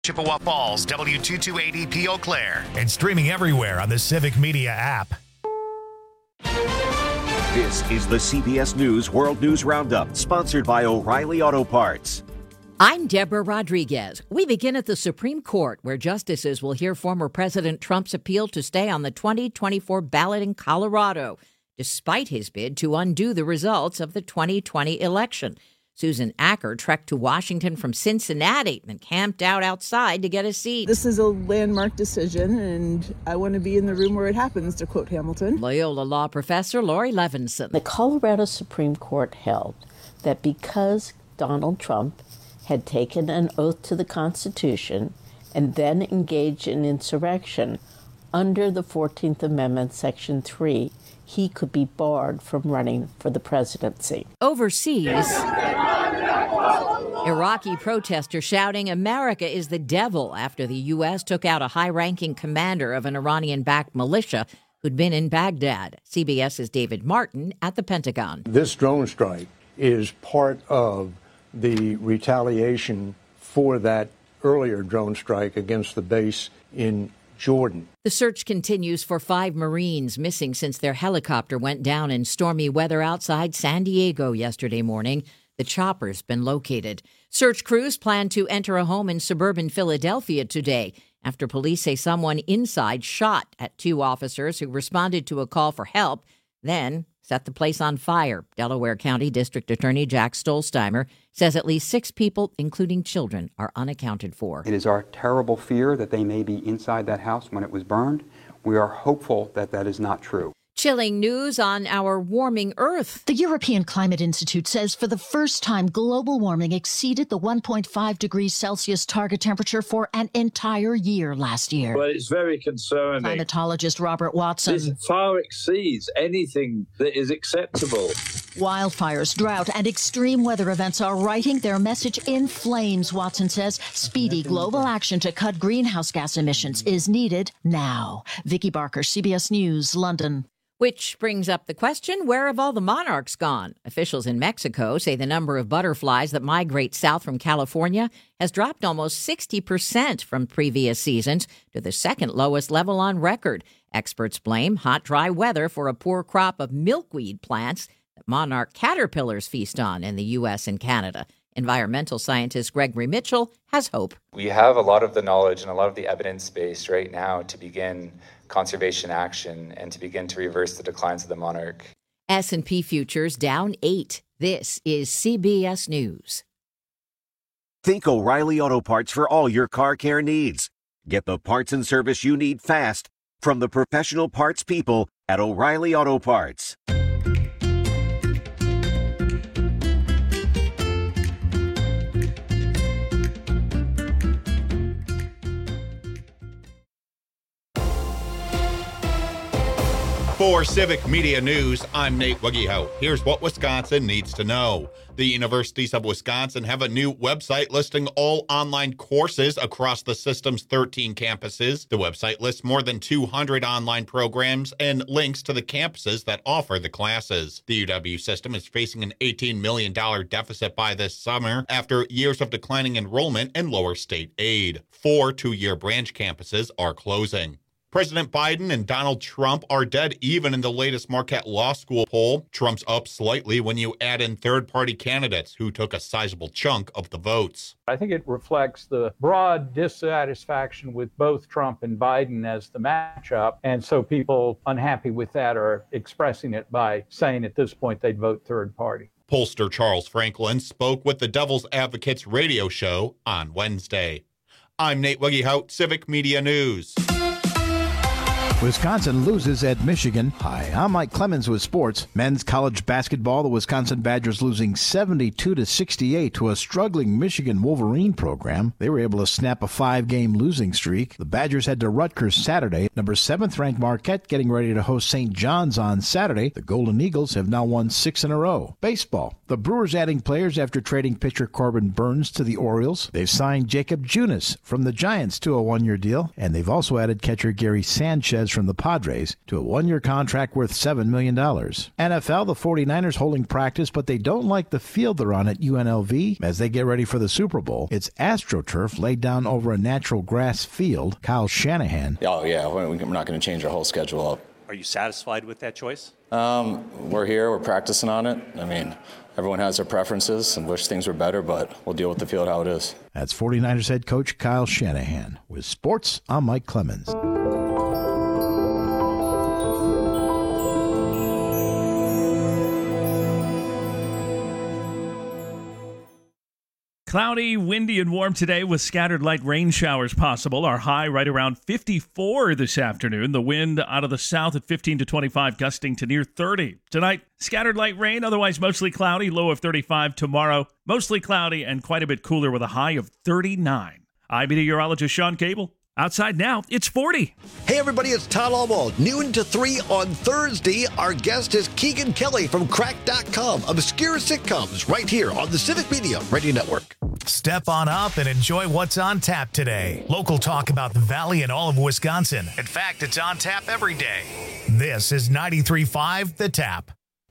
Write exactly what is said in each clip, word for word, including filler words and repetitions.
Chippewa Falls, W two two eight E P Eau Claire. And streaming everywhere on the Civic Media app. This is the C B S News World News Roundup, sponsored by O'Reilly Auto Parts. I'm Deborah Rodriguez. We begin at the Supreme Court, where justices will hear former President Trump's appeal to stay on the twenty twenty-four ballot in Colorado, despite his bid to undo the results of the twenty twenty election. Susan Acker trekked to Washington from Cincinnati and camped out outside to get a seat. This is a landmark decision, and I want to be in the room where it happens, to quote Hamilton. Loyola law professor Lori Levinson. The Colorado Supreme Court held that because Donald Trump had taken an oath to the Constitution and then engaged in insurrection under the fourteenth Amendment, Section three, he could be barred from running for the presidency. Overseas, Iraqi protesters shouting America is the devil after the U S took out a high-ranking commander of an Iranian-backed militia who'd been in Baghdad. CBS's David Martin at the Pentagon. This drone strike is part of the retaliation for that earlier drone strike against the base in Jordan. The search continues for five Marines missing since their helicopter went down in stormy weather outside San Diego yesterday morning. The chopper's been located. Search crews plan to enter a home in suburban Philadelphia today after police say someone inside shot at two officers who responded to a call for help, then set the place on fire. Delaware County District Attorney Jack Stolzheimer says at least six people, including children, are unaccounted for. It is our terrible fear that they may be inside that house when it was burned. We are hopeful that that is not true. Chilling news on our warming Earth. The European Climate Institute says for the first time, global warming exceeded the one point five degrees Celsius target temperature for an entire year last year. Well, it's very concerning. Climatologist Robert Watson. This far exceeds anything that is acceptable. Wildfires, drought, and extreme weather events are writing their message in flames, Watson says. Speedy global action to cut greenhouse gas emissions is needed now. Vicki Barker, C B S News, London. Which brings up the question, where have all the monarchs gone? Officials in Mexico say the number of butterflies that migrate south from California has dropped almost sixty percent from previous seasons to the second lowest level on record. Experts blame hot, dry weather for a poor crop of milkweed plants that monarch caterpillars feast on in the U S and Canada. Environmental scientist Gregory Mitchell has hope. We have a lot of the knowledge and a lot of the evidence base right now to begin conservation action and to begin to reverse the declines of the monarch. S and P futures down eight. This is C B S News. Think O'Reilly Auto Parts for all your car care needs. Get the parts and service you need fast from the professional parts people at O'Reilly Auto Parts. For Civic Media News, I'm Nate Wuggyhout. Here's what Wisconsin needs to know. The universities of Wisconsin have a new website listing all online courses across the system's thirteen campuses. The website lists more than two hundred online programs and links to the campuses that offer the classes. The U W system is facing an eighteen million dollars deficit by this summer after years of declining enrollment and lower state aid. Four two-year branch campuses are closing. President Biden and Donald Trump are dead even in the latest Marquette Law School poll. Trump's up slightly when you add in third-party candidates who took a sizable chunk of the votes. I think it reflects the broad dissatisfaction with both Trump and Biden as the matchup. And so people unhappy with that are expressing it by saying at this point they'd vote third party. Pollster Charles Franklin spoke with the Devil's Advocates radio show on Wednesday. I'm Nate Wuggyhout, Civic Media News. Wisconsin loses at Michigan. Hi, I'm Mike Clemens with sports. Men's college basketball, the Wisconsin Badgers losing seventy-two to sixty-eight to a struggling Michigan Wolverine program. They were able to snap a five-game losing streak. The Badgers head to Rutgers Saturday. Number seventh-ranked Marquette getting ready to host Saint John's on Saturday. The Golden Eagles have now won six in a row. Baseball. The Brewers adding players after trading pitcher Corbin Burns to the Orioles. They've signed Jacob Junis from the Giants to a one-year deal, and they've also added catcher Gary Sanchez Hernandez from the Padres to a one-year contract worth seven million dollars. N F L, the 49ers holding practice, but they don't like the field they're on at U N L V as they get ready for the Super Bowl. It's AstroTurf laid down over a natural grass field. Kyle Shanahan. Oh, yeah, we're not going to change our whole schedule up. Are you satisfied with that choice? Um, we're here, we're practicing on it. I mean, everyone has their preferences and wish things were better, but we'll deal with the field how it is. That's 49ers head coach Kyle Shanahan. With sports, I'm Mike Clemens. Cloudy, windy, and warm today with scattered light rain showers possible. Our high right around fifty-four this afternoon. The wind out of the south at fifteen to twenty-five, gusting to near thirty. Tonight, scattered light rain, otherwise mostly cloudy, low of thirty-five. Tomorrow, mostly cloudy and quite a bit cooler with a high of thirty-nine. I'm meteorologist Sean Cable. Outside now, it's forty. Hey everybody, it's Todd Alwald. Noon to three on Thursday. Our guest is Keegan Kelly from crack dot com. Obscure sitcoms right here on the Civic Media Radio Network. Step on up and enjoy what's on tap today. Local talk about the Valley and all of Wisconsin. In fact, it's on tap every day. This is ninety-three point five The Tap.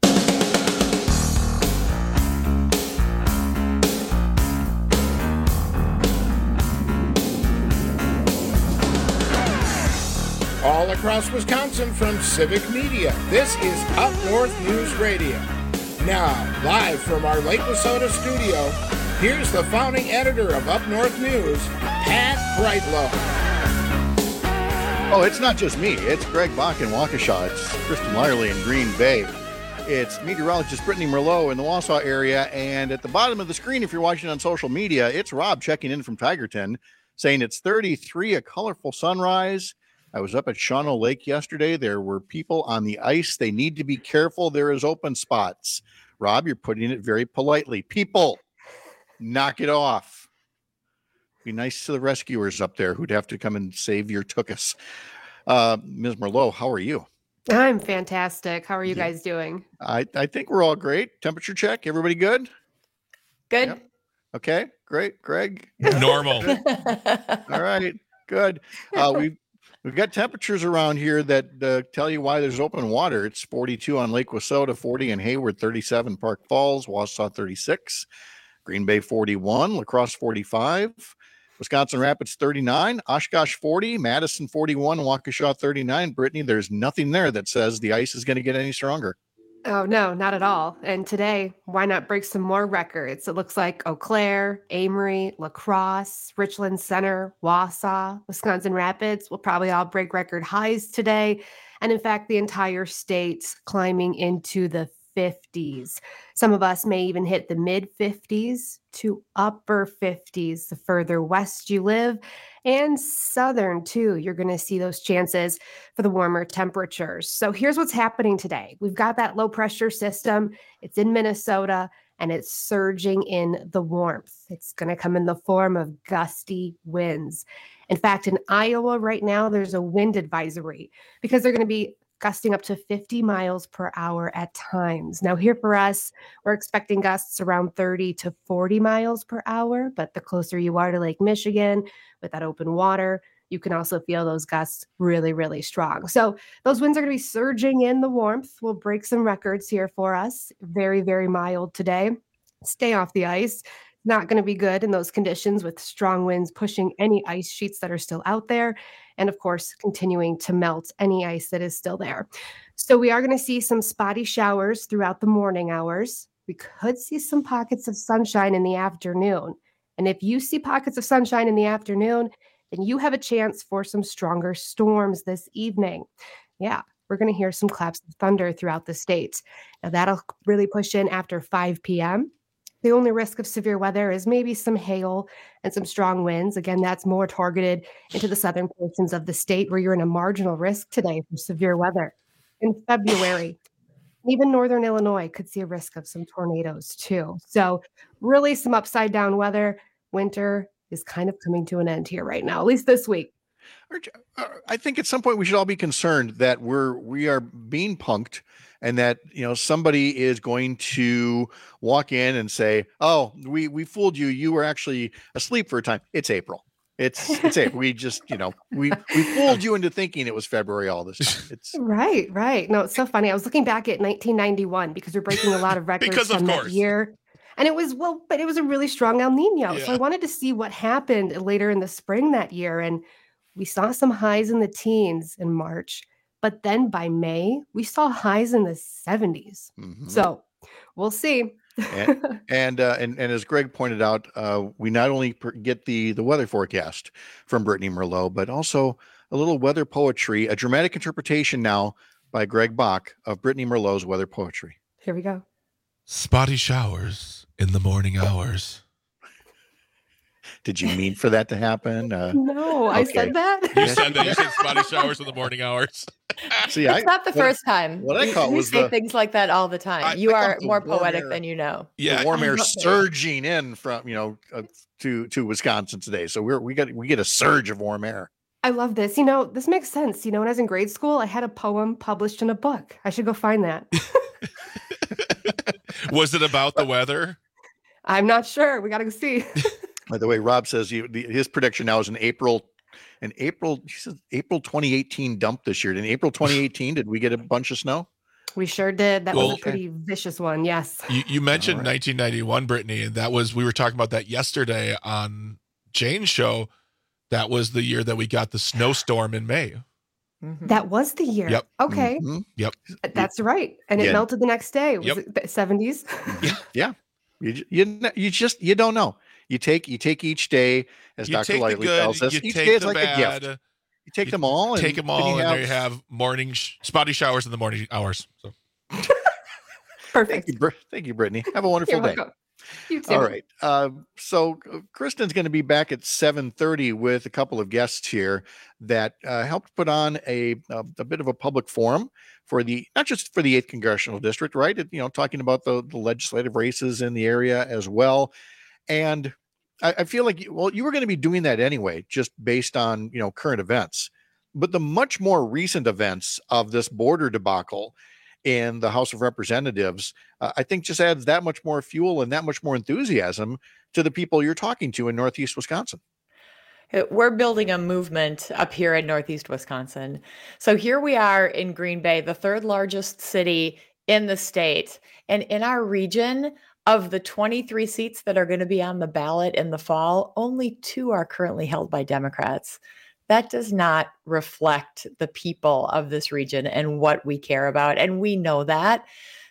All across Wisconsin from Civic Media, this is Up North News Radio. Now, live from our Lake Wissota studio, here's the founding editor of Up North News, Pat Brightlow. Oh, it's not just me. It's Greg Bach in Waukesha. It's Kristen Lyerly in Green Bay. It's meteorologist Brittany Merlot in the Wausau area. And at the bottom of the screen, if you're watching on social media, it's Rob checking in from Tigerton saying it's thirty-three, a colorful sunrise. I was up at Shawano Lake yesterday. There were people on the ice. They need to be careful. There is open spots. Rob, you're putting it very politely. People, knock it off. Be nice to the rescuers up there who'd have to come and save your tuchus. Uh, Miz Merlot, how are you? I'm fantastic. How are you yeah. guys doing? I, I think we're all great. Temperature check. Everybody good? Good. Yep. Okay, great. Greg? Normal. All right, good. Uh, we've We've got temperatures around here that uh, tell you why there's open water. It's forty-two on Lake Wissota, forty in Hayward, thirty-seven Park Falls, Wausau thirty-six, Green Bay forty-one, La Crosse forty-five, Wisconsin Rapids thirty-nine, Oshkosh forty, Madison forty-one, Waukesha thirty-nine. Brittany, there's nothing there that says the ice is going to get any stronger. Oh, no, not at all. And today, why not break some more records? It looks like Eau Claire, Amory, La Crosse, Richland Center, Wausau, Wisconsin Rapids will probably all break record highs today. And in fact, the entire state's climbing into the fifties. Some of us may even hit the mid fifties to upper fifties the further west you live, and southern too. You're going to see those chances for the warmer temperatures. So here's what's happening today. We've got that low pressure system. It's in Minnesota and it's surging in the warmth. It's going to come in the form of gusty winds. In fact, in Iowa right now, there's a wind advisory because they're going to be gusting up to fifty miles per hour at times. Now here for us, we're expecting gusts around thirty to forty miles per hour, but the closer you are to Lake Michigan with that open water, you can also feel those gusts really, really strong. So those winds are going to be surging in the warmth. We'll break some records here for us. Very, very mild today. Stay off the ice. Not going to be good in those conditions with strong winds pushing any ice sheets that are still out there. And of course, continuing to melt any ice that is still there. So we are going to see some spotty showers throughout the morning hours. We could see some pockets of sunshine in the afternoon. And if you see pockets of sunshine in the afternoon, then you have a chance for some stronger storms this evening. Yeah, we're going to hear some claps of thunder throughout the state. Now that'll really push in after five p.m. The only risk of severe weather is maybe some hail and some strong winds. Again, that's more targeted into the southern portions of the state where you're in a marginal risk today for severe weather. In February, even northern Illinois could see a risk of some tornadoes too. So really some upside down weather. Winter is kind of coming to an end here right now, at least this week. I think at some point we should all be concerned that we're we are being punked, and that, you know, somebody is going to walk in and say, "Oh, we we fooled you. You were actually asleep for a time." It's April. It's it's it. We just, you know, we we fooled you into thinking it was February all this time. It's Right, right. No, it's so funny. I was looking back at nineteen ninety-one because we're breaking a lot of records Because of from that course. year. And it was, well, but it was a really strong El Nino. So Yeah. I wanted to see what happened later in the spring that year. And we saw some highs in the teens in March. But then by May, we saw highs in the seventies. So we'll see. and and, uh, and and as Greg pointed out, uh, we not only per- get the the weather forecast from Brittany Merlot, but also a little weather poetry, a dramatic interpretation now by Greg Bach of Brittany Merlot's weather poetry. Here we go. Spotty showers in the morning hours. Did you mean for that to happen? Uh, No, I okay. said that. You said that. You said spotty showers in the morning hours. See, It's I, not the what- first time. What I You- caught you was say the, things like that all the time. I- you I are caught the more warm poetic air. than you know. Yeah. the warm air Okay. surging in from you know uh, to to Wisconsin today. So we're we got we get a surge of warm air. I love this. You know, this makes sense. You know, when I was in grade school, I had a poem published in a book. I should go find that. Was it about the weather? I'm not sure. We got to go see. By the way, Rob says he, the, his prediction now is an April, an April, he says April twenty eighteen dump this year. In April twenty eighteen, did we get a bunch of snow? We sure did. That Well- was a pretty vicious one. Yes. You, you mentioned All right. nineteen ninety-one, Brittany, and that was, we were talking about that yesterday on Jane's show. That was the year that we got the snowstorm in May. That was the year. Yep. Okay. Mhm. Yep. That's right. And it Yeah. melted the next day. Was Yep. it the seventies? Yeah, you ju- you kn- you just you don't know. You take you take each day, as You Doctor take the Lively good, tells us. you Each take day is the like bad, a gift. You take them all. And Take them then all, you and there you have morning sh- spotty showers in the morning hours. So Perfect. Thank you, Br- thank you, Brittany. Have a wonderful You're day. welcome. You too. All right. Uh, so uh, Kristen's going to be back at seven thirty with a couple of guests here that uh, helped put on a, a a bit of a public forum for the not just for the eighth congressional district, right? It, you know, talking about the, the legislative races in the area as well. And I, I feel like, well, you were going to be doing that anyway, just based on, you know, current events. But the much more recent events of this border debacle in the House of Representatives, uh, I think just adds that much more fuel and that much more enthusiasm to the people you're talking to in Northeast Wisconsin. We're building a movement up here in Northeast Wisconsin. So here we are in Green Bay, the third largest city in the state. And in our region, of the twenty-three seats that are going to be on the ballot in the fall, only two are currently held by Democrats. That does not reflect the people of this region and what we care about. And we know that.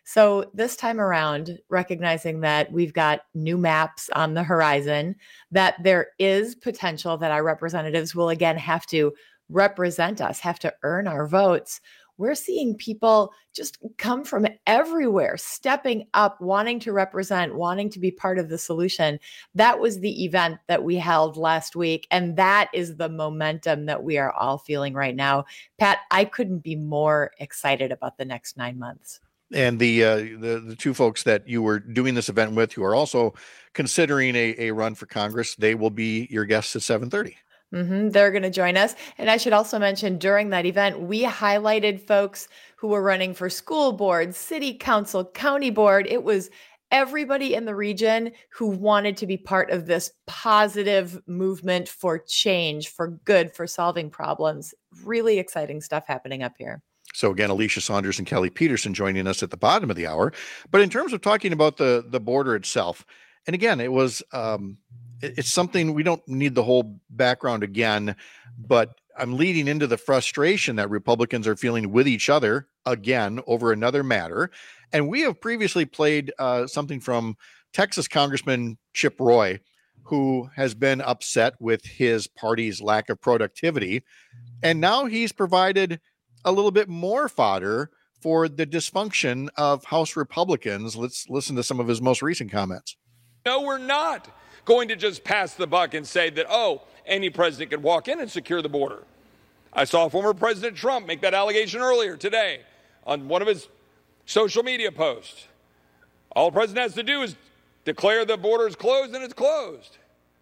So this time around, recognizing that we've got new maps on the horizon, that there is potential that our representatives will again have to represent us, have to earn our votes. We're seeing people just come from everywhere, stepping up, wanting to represent, wanting to be part of the solution. That was the event that we held last week. And that is the momentum that we are all feeling right now. Pat, I couldn't be more excited about the next nine months. And the, uh, the the two folks that you were doing this event with, who are also considering a, a run for Congress, they will be your guests at seven thirty. Mm-hmm. They're going to join us. And I should also mention during that event, we highlighted folks who were running for school board, city council, county board. It was everybody in the region who wanted to be part of this positive movement for change, for good, for solving problems. Really exciting stuff happening up here. So again, Alicia Saunders and Kelly Peterson joining us at the bottom of the hour. But in terms of talking about the the border itself, and again, it was um, it, it's something we don't need the whole background again, but I'm leading into the frustration that Republicans are feeling with each other again over another matter. And we have previously played uh, something from Texas Congressman Chip Roy, who has been upset with his party's lack of productivity. And now he's provided a little bit more fodder for the dysfunction of House Republicans. Let's listen to some of his most recent comments. No, we're not going to just pass the buck and say that, oh, any president could walk in and secure the border. I saw former President Trump make that allegation earlier today on one of his social media posts. All the president has to do is declare the border is closed and it's closed.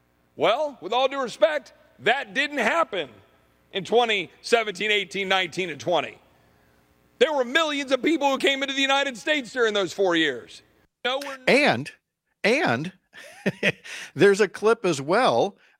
Well, with all due respect, that didn't happen in twenty seventeen, eighteen, nineteen, and twenty. There were millions of people who came into the United States during those four years. No, we're not. And, and there's a clip as well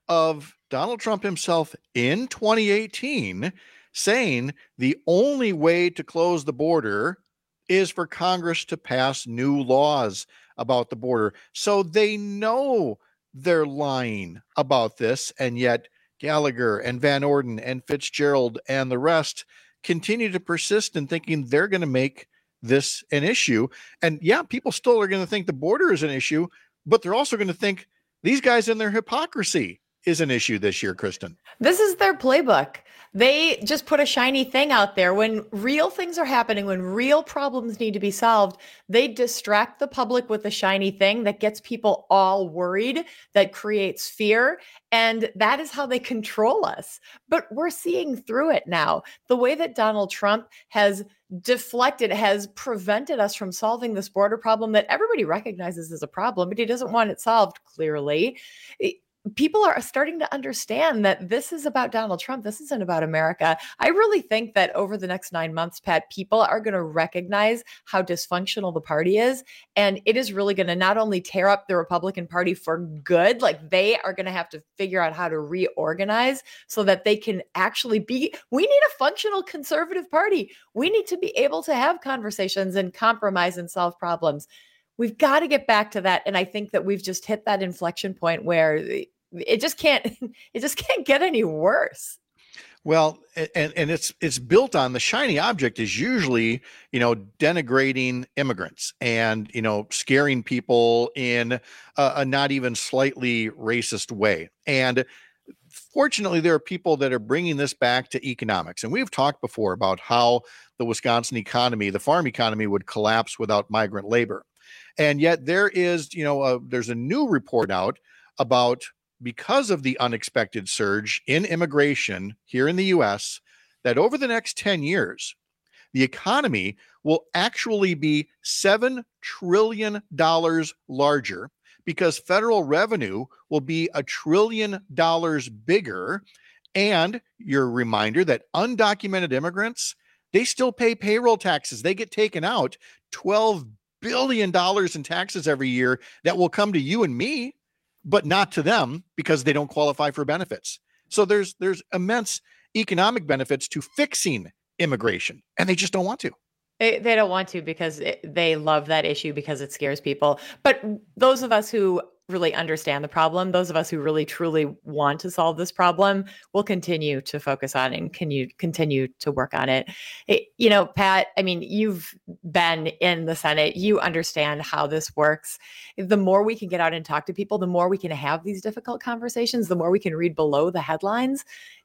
of Donald Trump himself in twenty eighteen saying the only way to close the border is for Congress to pass new laws about the border. So they know they're lying about this, and yet Gallagher and Van Orden and Fitzgerald and the rest continue to persist in thinking they're going to make this an issue. And yeah, people still are going to think the border is an issue, but they're also going to think these guys and their hypocrisy is an issue this year, Kristen. This is their playbook. They just put a shiny thing out there. When real things are happening, when real problems need to be solved, they distract the public with a shiny thing that gets people all worried, that creates fear. And that is how they control us. But we're seeing through it now. The way that Donald Trump has deflected, has prevented us from solving this border problem that everybody recognizes as a problem, but he doesn't want it solved clearly. It, People are starting to understand that this is about Donald Trump. This isn't about America. I really think that over the next nine months, Pat, people are going to recognize how dysfunctional the party is. And it is really going to not only tear up the Republican Party for good, like they are going to have to figure out how to reorganize so that they can actually be, we need a functional conservative party. We need to be able to have conversations and compromise and solve problems. We've got to get back to that. And I think that we've just hit that inflection point where it just can't, it just can't get any worse. Well, and, and it's it's built on the shiny object is usually, you know, denigrating immigrants and, you know, scaring people in a, a not even slightly racist way. And fortunately, there are people that are bringing this back to economics. And we've talked before about how the Wisconsin economy, the farm economy would collapse without migrant labor. And yet there is, you know, a, there's a new report out about because of the unexpected surge in immigration here in the U S, that over the next ten years, the economy will actually be seven trillion dollars larger because federal revenue will be a trillion dollars bigger. And your reminder that undocumented immigrants, they still pay payroll taxes. They get taken out twelve billion dollars in taxes every year that will come to you and me, but not to them because they don't qualify for benefits. So there's there's immense economic benefits to fixing immigration, and they just don't want to. They, they don't want to because it, they love that issue because it scares people. But those of us who really understand the problem, those of us who really truly want to solve this problem, will continue to focus on and can you continue to work on it. it. You know, Pat, I mean, you've been in the Senate. You understand how this works. The more we can get out and talk to people, the more we can have these difficult conversations, the more we can read below the headlines,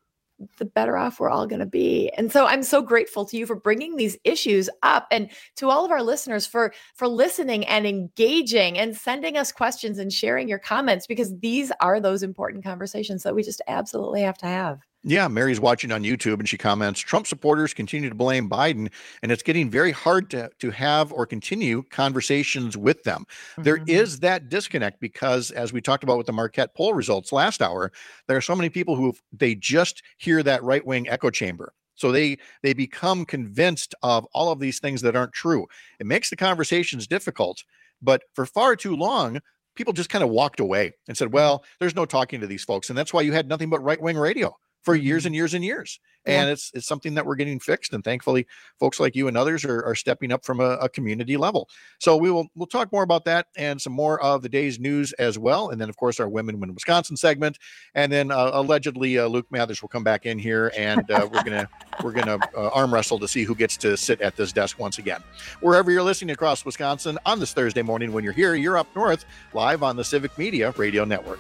the better off we're all going to be. And so I'm so grateful to you for bringing these issues up, and to all of our listeners for, for listening and engaging and sending us questions and sharing your comments, because these are those important conversations that we just absolutely have to have. Yeah, Mary's watching on YouTube and she comments, Trump supporters continue to blame Biden, and it's getting very hard to, to have or continue conversations with them. Mm-hmm. There is that disconnect because, as we talked about with the Marquette poll results last hour, there are so many people who they just hear that right-wing echo chamber. So they they become convinced of all of these things that aren't true. It makes the conversations difficult, but for far too long, people just kind of walked away and said, well, there's no talking to these folks. And that's why you had nothing but right-wing radio for years and years and years. And yeah. it's it's something that we're getting fixed. And thankfully, folks like you and others are, are stepping up from a, a community level. So we will we'll talk more about that and some more of the day's news as well. And then, of course, our Women Win Wisconsin segment. And then uh, allegedly, uh, Luke Mathers will come back in here, and uh, we're gonna we're gonna uh, arm wrestle to see who gets to sit at this desk once again. Wherever you're listening across Wisconsin on this Thursday morning, when you're here, you're up north, live on the Civic Media Radio Network.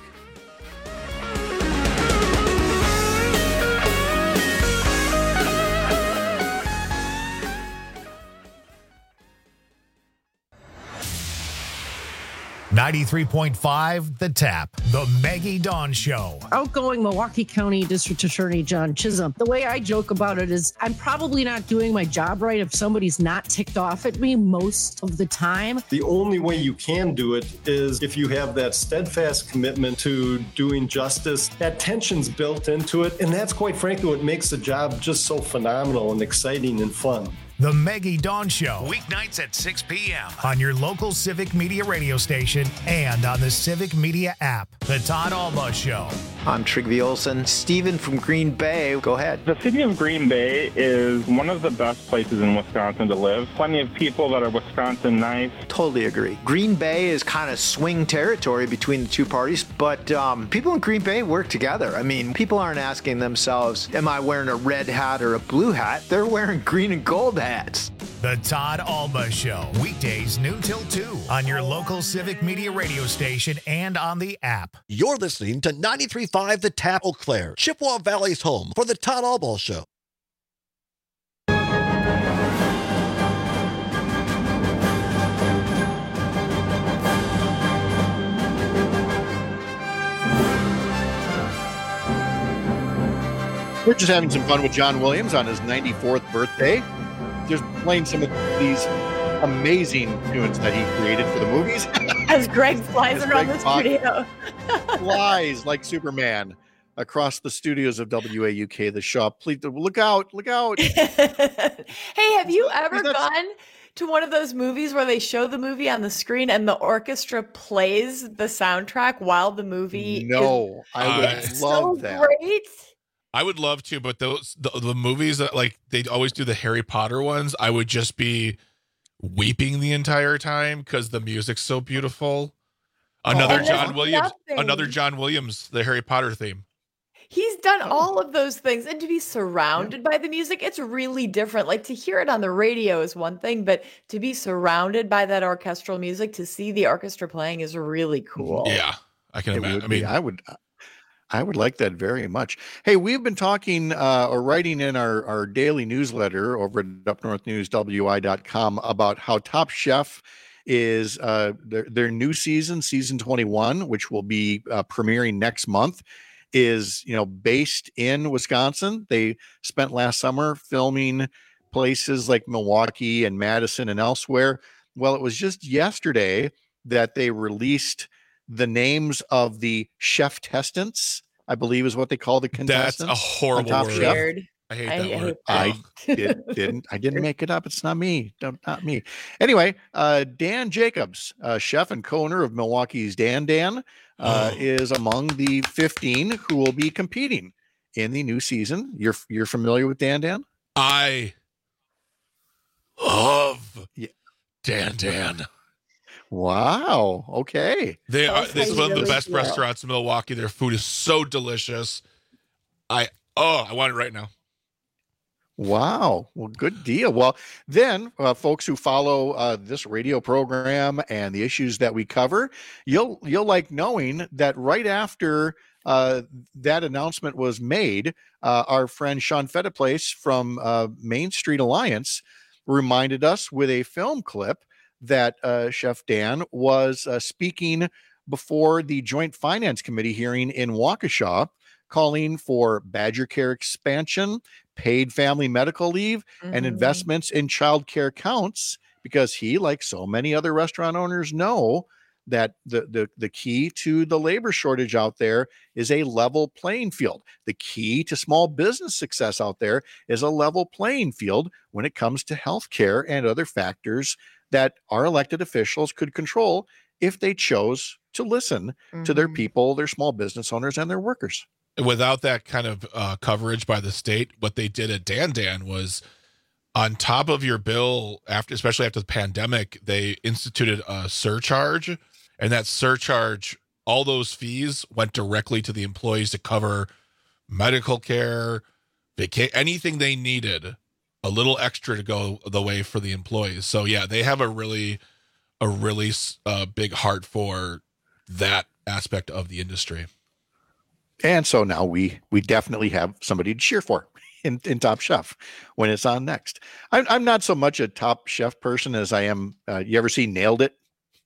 ninety-three point five The Tap, The Maggie Dawn Show. Outgoing Milwaukee County District Attorney John Chisholm. The way I joke about it is I'm probably not doing my job right if somebody's not ticked off at me most of the time. The only way you can do it is if you have that steadfast commitment to doing justice. That tension's built into it, and that's quite frankly what makes the job just so phenomenal and exciting and fun. The Maggie Dawn Show, weeknights at six p.m. on your local Civic Media radio station and on the Civic Media app. The Todd Alba Show. I'm Trygve Olsen. Steven from Green Bay, go ahead. The city of Green Bay is one of the best places in Wisconsin to live. Plenty of people that are Wisconsin nice. Totally agree. Green Bay is kind of swing territory between the two parties, but um, people in Green Bay work together. I mean, people aren't asking themselves, am I wearing a red hat or a blue hat? They're wearing green and gold hats. The Todd Alba Show, weekdays noon till two on your local Civic Media radio station and on the app. You're listening to ninety-three point five The Tap, Eau Claire, Chippewa Valley's home for the Todd Alba Show. We're just having some fun with John Williams on his ninety-fourth birthday. Just playing some of these amazing tunes that he created for the movies. As Greg flies As around Greg the Bach studio. flies like Superman across the studios of W A U K, the shop. Please look out, look out. Hey, have you ever That's- gone to one of those movies where they show the movie on the screen and the orchestra plays the soundtrack while the movie No, I would Uh, love so that. great? I would love to, but those the, the movies that like they always do the Harry Potter ones, I would just be weeping the entire time because the music's so beautiful. Another And John there's Williams, nothing. another John Williams, the Harry Potter theme. He's done all of those things, and to be surrounded by the music, it's really different. Like to hear it on the radio is one thing, but to be surrounded by that orchestral music, to see the orchestra playing is really cool. Yeah, I can It imagine. would I be. mean, I would, I would like that very much. Hey, we've been talking uh, or writing in our, our daily newsletter over at up north news w i dot com about how Top Chef is uh, their, their new season, season twenty-one, which will be uh, premiering next month, is, you know, based in Wisconsin. They spent last summer filming places like Milwaukee and Madison and elsewhere. Well, it was just yesterday that they released the names of the chef testants, I believe is what they call the contestants. that's a horrible on Top word. Chef. Weird. I hate I that hate word. I Ugh. did, didn't I didn't make it up. It's not me. Don't, not me. Anyway, uh, Dan Jacobs, uh, chef and co-owner of Milwaukee's Dan Dan, uh, Oh. is among the fifteen who will be competing in the new season. You're you're familiar with Dan Dan? I love Yeah. Dan Dan. Wow. Okay. They are. Sounds This is like one of the really best cool. restaurants in Milwaukee. Their food is so delicious. I oh, I want it right now. Wow. Well, good deal. Well, then, uh, folks who follow uh, this radio program and the issues that we cover, you'll you'll like knowing that right after uh, that announcement was made, uh, our friend Sean Fettiplace from uh, Main Street Alliance reminded us with a film clip that uh, Chef Dan was uh, speaking before the Joint Finance Committee hearing in Waukesha, calling for Badger Care expansion, paid family medical leave, and Mhm. investments in child care counts, because he, like so many other restaurant owners, know that the, the, the key to the labor shortage out there is a level playing field. The key to small business success out there is a level playing field when it comes to healthcare and other factors that our elected officials could control if they chose to listen to their Mhm. people, their small business owners, and their workers. Without that kind of uh, coverage by the state, what they did at Dan Dan was on top of your bill, after, especially after the pandemic, they instituted a surcharge, and that surcharge, all those fees went directly to the employees to cover medical care, vaca- anything they needed, a little extra to go the way for the employees. So yeah, they have a really, a really uh, big heart for that aspect of the industry. And so now we we definitely have somebody to cheer for in, in Top Chef when it's on next. I'm, I'm not so much a Top Chef person as I am. Uh, you ever see Nailed It?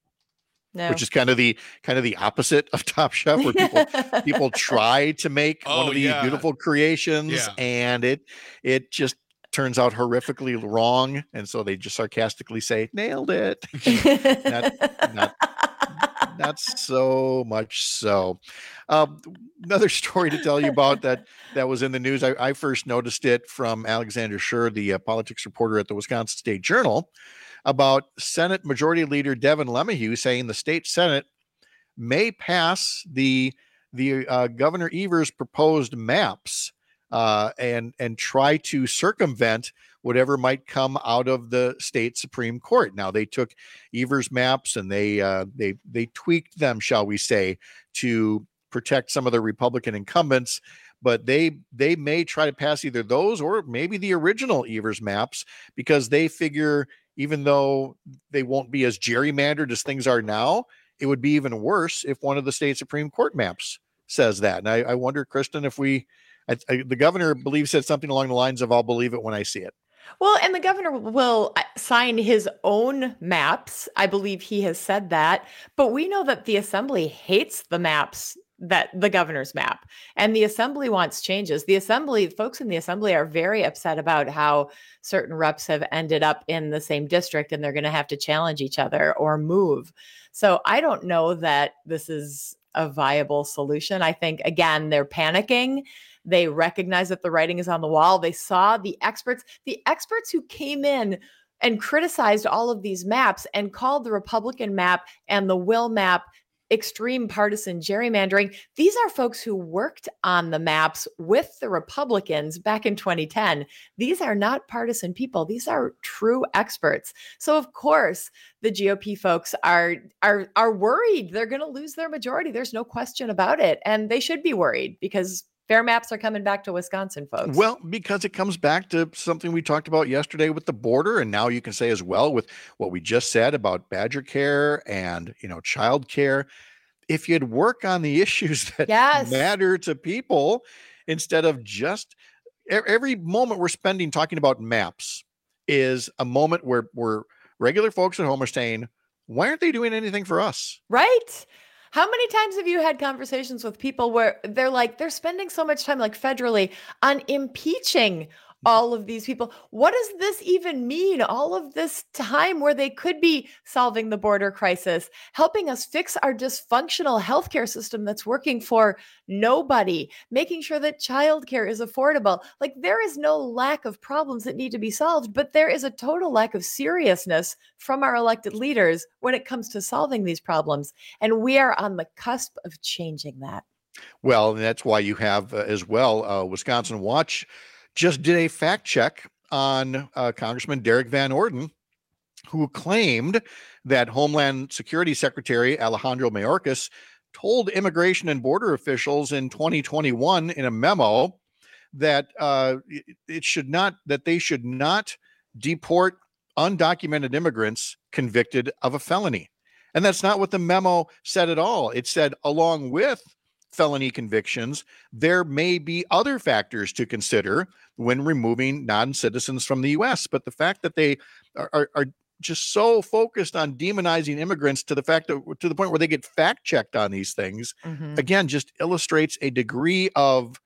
No. Which is kind of the kind of the opposite of Top Chef, where people people try to make one Oh, of these yeah. beautiful creations, Yeah. and it it just turns out horrifically wrong, and so they just sarcastically say nailed it. not, not, not so much so. Um, another story to tell you about that that was in the news. I, I first noticed it from Alexander Schur, the uh, politics reporter at the Wisconsin State Journal, about Senate Majority Leader Devin LeMahieu saying the state Senate may pass the the uh, Governor Evers proposed maps uh, and and try to circumvent whatever might come out of the state Supreme Court. Now, they took Evers maps and they uh, they they tweaked them, shall we say, to protect some of the Republican incumbents. But they they may try to pass either those or maybe the original Evers maps, because they figure even though they won't be as gerrymandered as things are now, it would be even worse if one of the state Supreme Court maps says that. And I, I wonder, Kristen, if we, I, I, the governor believes said something along the lines of, I'll believe it when I see it. Well, and the governor will sign his own maps. I believe he has said that. But we know that the assembly hates the maps, that the governor's map, and the assembly wants changes. The assembly, folks in the assembly are very upset about how certain reps have ended up in the same district and they're going to have to challenge each other or move. So I don't know that this is a viable solution. I think, again, they're panicking. They recognize that the writing is on the wall. They saw the experts, the experts who came in and criticized all of these maps and called the Republican map and the Will map extreme partisan gerrymandering. These are folks who worked on the maps with the Republicans back in twenty ten. These are not partisan people. These are true experts. So of course, the G O P folks are are are worried they're going to lose their majority. There's no question about it. And they should be worried because fair maps are coming back to Wisconsin, folks. Well, because it comes back to something we talked about yesterday with the border. And now you can say as well with what we just said about Badger Care and, you know, child care. If you'd work on the issues that yes. matter to people instead of just every moment we're spending talking about maps is a moment where, where regular folks at home are saying, why aren't they doing anything for us? Right. How many times have you had conversations with people where they're like, they're spending so much time, like federally, on impeaching all of these people? What does this even mean? All of this time where they could be solving the border crisis, helping us fix our dysfunctional healthcare system that's working for nobody, making sure that childcare is affordable. Like, there is no lack of problems that need to be solved, but there is a total lack of seriousness from our elected leaders when it comes to solving these problems. And we are on the cusp of changing that. Well, and that's why you have uh, as well, uh, Wisconsin Watch just did a fact check on uh, Congressman Derek Van Orden, who claimed that Homeland Security Secretary Alejandro Mayorkas told immigration and border officials in twenty twenty-one in a memo that uh, it should not, that they should not deport undocumented immigrants convicted of a felony. And that's not what the memo said at all. It said, along with felony convictions, there may be other factors to consider when removing non-citizens from the U S. But the fact that they are, are, are just so focused on demonizing immigrants to the fact that to the point where they get fact-checked on these things, mm-hmm. again, just illustrates a degree of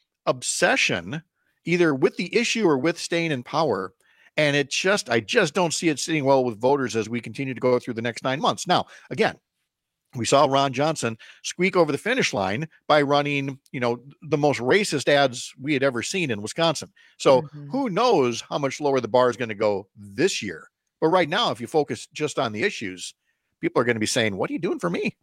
obsession, either with the issue or with staying in power. And it just, I just don't see it sitting well with voters as we continue to go through the next nine months. Now, again, we saw Ron Johnson squeak over the finish line by running, you know, the most racist ads we had ever seen in Wisconsin. So mm-hmm. who knows how much lower the bar is going to go this year. But right now, if you focus just on the issues, people are going to be saying, what are you doing for me?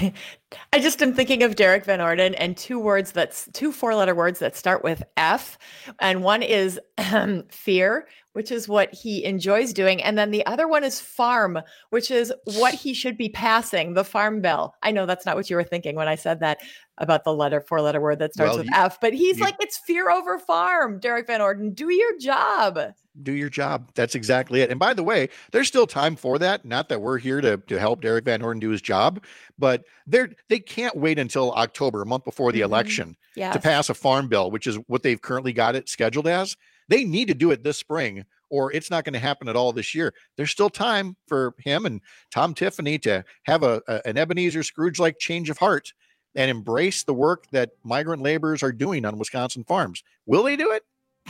I just am thinking of Derek Van Orden and two words that's two four letter words that start with F. And one is um, fear, which is what he enjoys doing. And then the other one is farm, which is what he should be passing, the farm bill. I know that's not what you were thinking when I said that about the letter, four letter word that starts well, with you, F, but he's you, like, it's fear over farm. Derek Van Orden, do your job. Do your job. That's exactly it. And by the way, there's still time for that. Not that we're here to, to help Derek Van Orden do his job, but they're, they can't wait until October, a month before the mm-hmm. election, yes. to pass a farm bill, which is what they've currently got it scheduled as. They need to do it this spring, or it's not going to happen at all this year. There's still time for him and Tom Tiffany to have a, a an Ebenezer Scrooge-like change of heart and embrace the work that migrant laborers are doing on Wisconsin farms. Will they do it?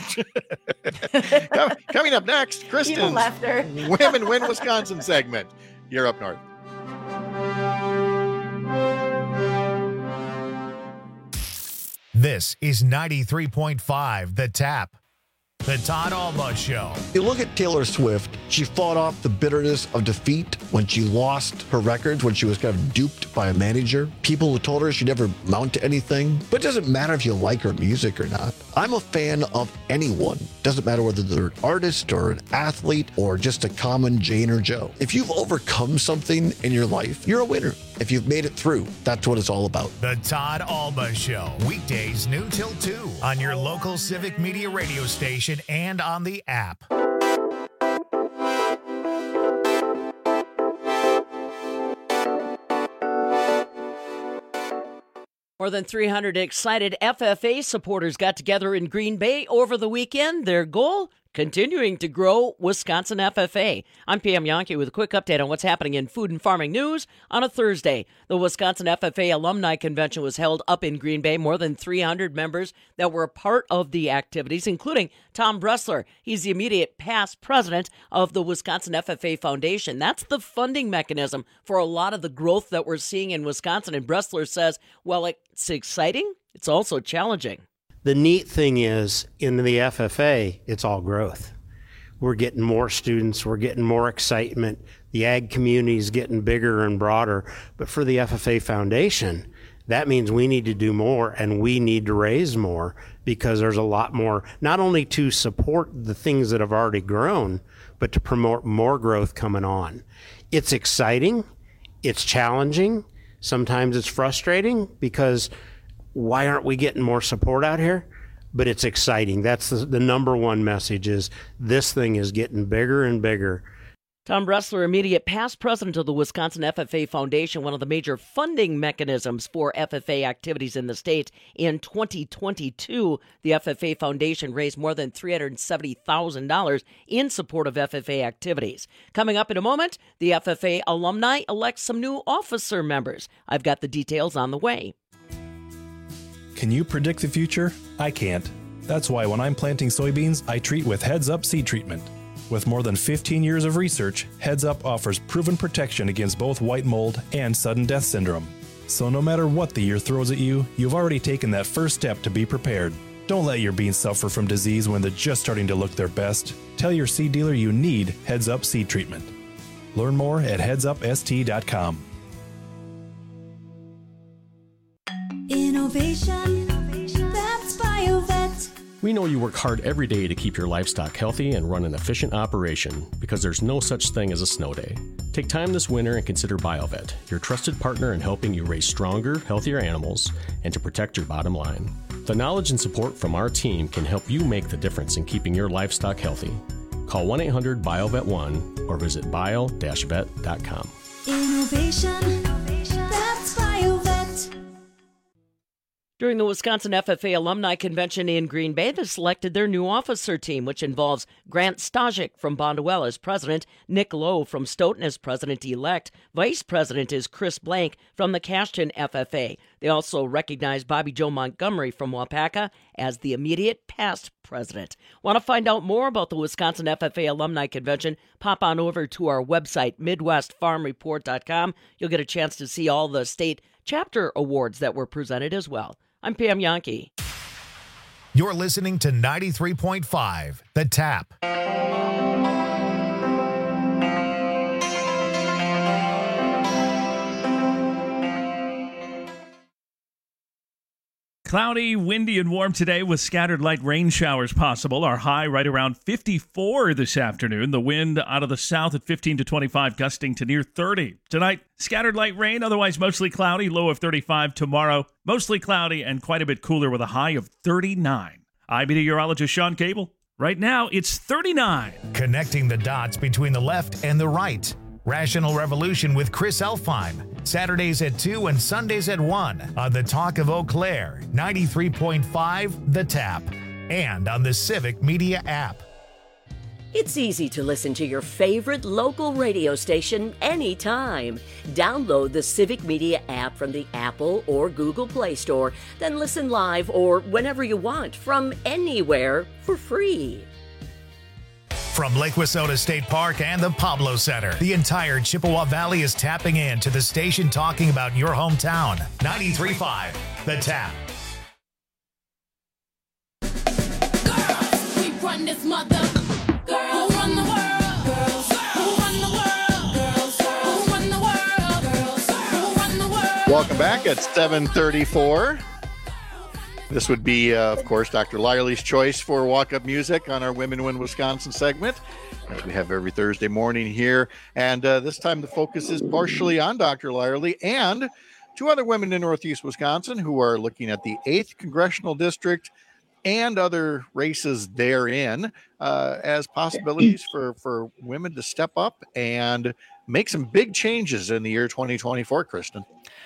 Coming up next, Kristen's Women Win Wisconsin segment. You're up north. This is ninety-three point five The Tap. The Todd Alba Show. You look at Taylor Swift, she fought off the bitterness of defeat when she lost her records, when she was kind of duped by a manager. People who told her she never amount to anything. But it doesn't matter if you like her music or not. I'm a fan of anyone. Doesn't matter whether they're an artist or an athlete or just a common Jane or Joe. If you've overcome something in your life, you're a winner. If you've made it through, that's what it's all about. The Todd Alba Show. Weekdays noon till two on your local Civic Media radio station and on the app. More than three hundred excited F F A supporters got together in Green Bay over the weekend. Their goal? Continuing to grow Wisconsin F F A. I'm Pam Yonke with a quick update on what's happening in food and farming news on a Thursday. The Wisconsin F F A Alumni Convention was held up in Green Bay. More than three hundred members that were a part of the activities, including Tom Bressler. He's the immediate past president of the Wisconsin F F A Foundation. That's the funding mechanism for a lot of the growth that we're seeing in Wisconsin. And Bressler says, well, it's exciting. It's also challenging. The neat thing is, in the F F A, it's all growth. We're getting more students, we're getting more excitement, the ag community is getting bigger and broader. But for the F F A Foundation, that means we need to do more and we need to raise more because there's a lot more, not only to support the things that have already grown, but to promote more growth coming on. It's exciting, it's challenging, sometimes it's frustrating because why aren't we getting more support out here? But it's exciting. That's the, the number one message is this thing is getting bigger and bigger. Tom Bressler, immediate past president of the Wisconsin F F A Foundation, one of the major funding mechanisms for F F A activities in the state. In twenty twenty-two, the F F A Foundation raised more than three hundred seventy thousand dollars in support of F F A activities. Coming up in a moment, the F F A alumni elect some new officer members. I've got the details on the way. Can you predict the future? I can't. That's why when I'm planting soybeans, I treat with Heads Up seed treatment. With more than fifteen years of research, Heads Up offers proven protection against both white mold and sudden death syndrome. So no matter what the year throws at you, you've already taken that first step to be prepared. Don't let your beans suffer from disease when they're just starting to look their best. Tell your seed dealer you need Heads Up seed treatment. Learn more at heads up s t dot com. Innovation, that's BioVet. We know you work hard every day to keep your livestock healthy and run an efficient operation because there's no such thing as a snow day. Take time this winter and consider BioVet, your trusted partner in helping you raise stronger, healthier animals and to protect your bottom line. The knowledge and support from our team can help you make the difference in keeping your livestock healthy. Call one eight hundred bio vet one or visit bio dash vet dot com. Innovation, that's BioVet. During the Wisconsin F F A Alumni Convention in Green Bay, they selected their new officer team, which involves Grant Stajik from Bonduel as president, Nick Lowe from Stoughton as president-elect. Vice president is Chris Blank from the Cashton F F A. They also recognize Bobby Joe Montgomery from Waupaca as the immediate past president. Want to find out more about the Wisconsin F F A Alumni Convention? Pop on over to our website, midwest farm report dot com. You'll get a chance to see all the state chapter awards that were presented as well. I'm Pam Yonke. You're listening to ninety-three point five, The Tap. Cloudy, windy, and warm today with scattered light rain showers possible. Our high right around fifty-four this afternoon. The wind out of the south at fifteen to twenty-five, gusting to near thirty. Tonight, scattered light rain, otherwise mostly cloudy, low of thirty-five. Tomorrow, mostly cloudy and quite a bit cooler with a high of thirty-nine. I'm meteorologist Sean Cable. Right now, it's thirty-nine. Connecting the dots between the left and the right. Rational Revolution with Chris Elfheim. Saturdays at two and Sundays at one on the Talk of Eau Claire, ninety-three point five The Tap, and on the Civic Media app. It's easy to listen to your favorite local radio station anytime. Download the Civic Media app from the Apple or Google Play Store, then listen live or whenever you want from anywhere for free. From Lake Wissota State Park and the Pablo Center, the entire Chippewa Valley is tapping in to the station talking about your hometown. ninety-three point five The Tap. Girls, we run this mother? Girls. Who run the world? Girls. Who run the world? Girls. Who run the world? Girls. Who run the world? Welcome back at seven thirty-four. This would be, uh, of course, Doctor Lyerly's choice for walk-up music on our Women Win Wisconsin segment, as we have every Thursday morning here. And uh, this time the focus is partially on Doctor Lyerly and two other women in Northeast Wisconsin who are looking at the eighth Congressional District and other races therein uh, as possibilities for, for women to step up and make some big changes in the year twenty twenty-four, Kristen.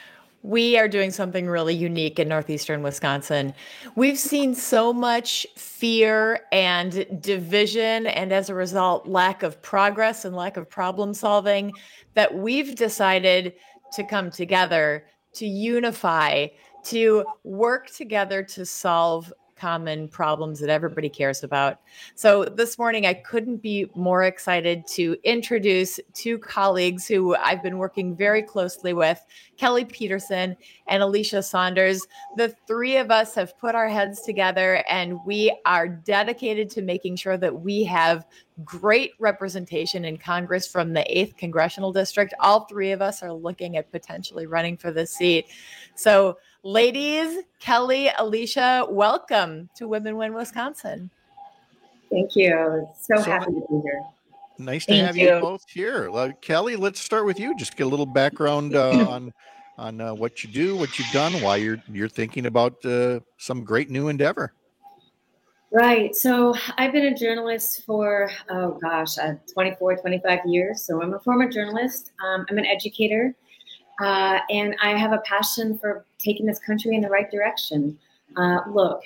We are doing something really unique in northeastern Wisconsin. We've seen so much fear and division, and as a result, lack of progress and lack of problem solving, that we've decided to come together, to unify, to work together to solve common problems that everybody cares about. So this morning, I couldn't be more excited to introduce two colleagues who I've been working very closely with, Kelly Peterson and Alicia Saunders. The three of us have put our heads together, and we are dedicated to making sure that we have great representation in Congress from the eighth Congressional District. All three of us are looking at potentially running for this seat. So ladies, Kelly, Alicia, welcome to Women Win Wisconsin. Thank you. So, So- happy to be here. Nice to Thank have you. you. both here. Uh, Kelly, let's start with you. Just get a little background uh, on on uh, what you do, what you've done, why you're you're thinking about uh, some great new endeavor. Right. So I've been a journalist for, oh gosh, uh, twenty-four, twenty-five years. So I'm a former journalist. Um, I'm an educator. Uh, and I have a passion for taking this country in the right direction. Uh, look,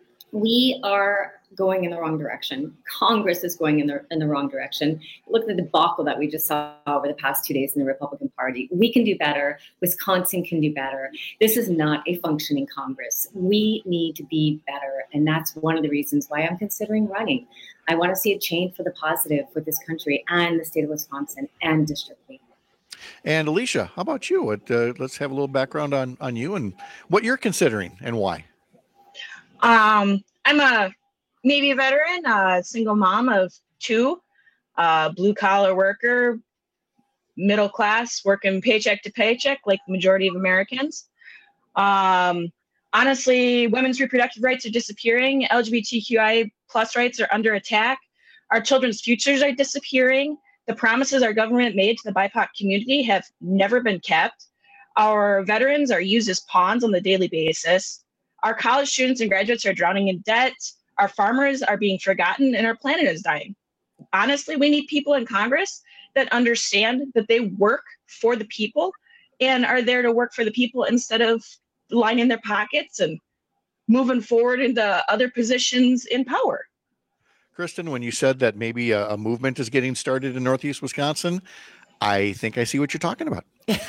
we are going in the wrong direction. Congress is going in the in the wrong direction. Look at the debacle that we just saw over the past two days in the Republican Party. We can do better. Wisconsin can do better. This is not a functioning Congress. We need to be better, and that's one of the reasons why I'm considering running. I want to see a change for the positive for this country and the state of Wisconsin and District eight. And Alicia, how about you? What, uh, let's have a little background on on you and what you're considering and why. Um, I'm a Navy veteran, a single mom of two, uh, blue collar worker, middle class, working paycheck to paycheck like the majority of Americans. Um, honestly, women's reproductive rights are disappearing. L G B T Q I plus rights are under attack. Our children's futures are disappearing. The promises our government made to the B I P O C community have never been kept. Our veterans are used as pawns on the daily basis. Our college students and graduates are drowning in debt. Our farmers are being forgotten, and our planet is dying. Honestly, we need people in Congress that understand that they work for the people and are there to work for the people instead of lining their pockets and moving forward into other positions in power. Kristen, when you said that maybe a, a movement is getting started in Northeast Wisconsin, I think I see what you're talking about.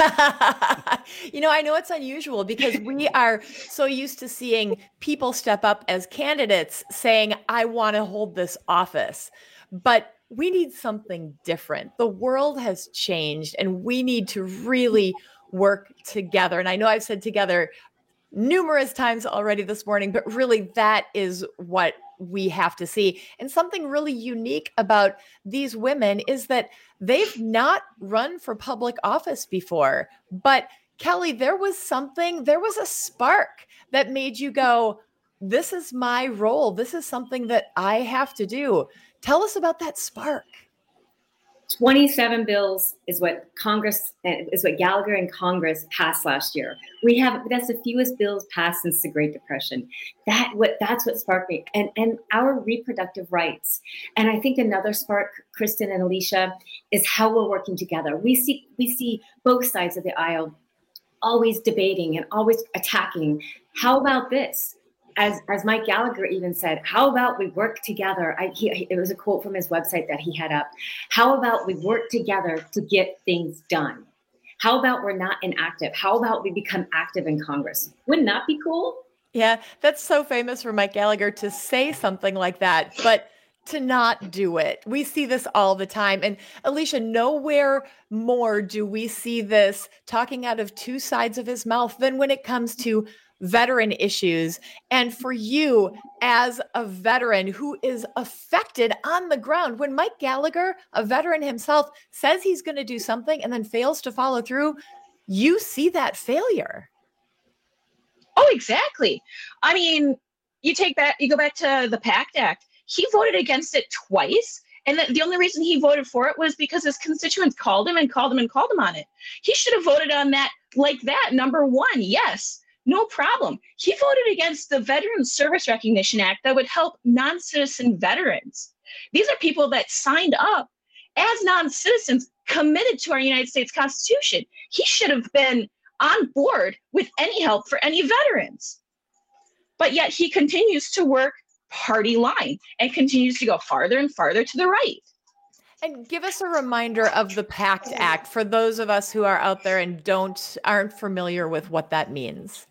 You know, I know it's unusual because we are so used to seeing people step up as candidates saying, I want to hold this office. But we need something different. The world has changed and we need to really work together. And I know I've said together numerous times already this morning, but really that is what we have to see. And something really unique about these women is that they've not run for public office before. But Kelly, there was something, there was a spark that made you go, this is my role. This is something that I have to do. Tell us about that spark. twenty-seven bills is what Congress, is what Gallagher and Congress passed last year. We have, that's the fewest bills passed since the Great Depression. That what that's what sparked me, and and our reproductive rights. And I think another spark, Kristen and Alicia, is how we're working together. We see we see both sides of the aisle always debating and always attacking. How about this? As as Mike Gallagher even said, how about we work together? I, he, it was a quote from his website that he had up. How about we work together to get things done? How about we're not inactive? How about we become active in Congress? Wouldn't that be cool? Yeah, that's so famous for Mike Gallagher to say something like that, but to not do it. We see this all the time. And Alicia, nowhere more do we see this talking out of two sides of his mouth than when it comes to veteran issues. And for you as a veteran who is affected on the ground, when Mike Gallagher, a veteran himself, says he's going to do something and then fails to follow through, you see that failure. Oh, exactly. I mean, you take back, you go back to the PACT Act. He voted against it twice. And the, the only reason he voted for it was because his constituents called him and called him and called him on it. He should have voted on that like that. Number one, yes, no problem. He voted against the Veteran Service Recognition Act that would help non-citizen veterans. These are people that signed up as non-citizens committed to our United States Constitution. He should have been on board with any help for any veterans. But yet he continues to work party line and continues to go farther and farther to the right. And give us a reminder of the PACT Act for those of us who are out there and don't aren't familiar with what that means.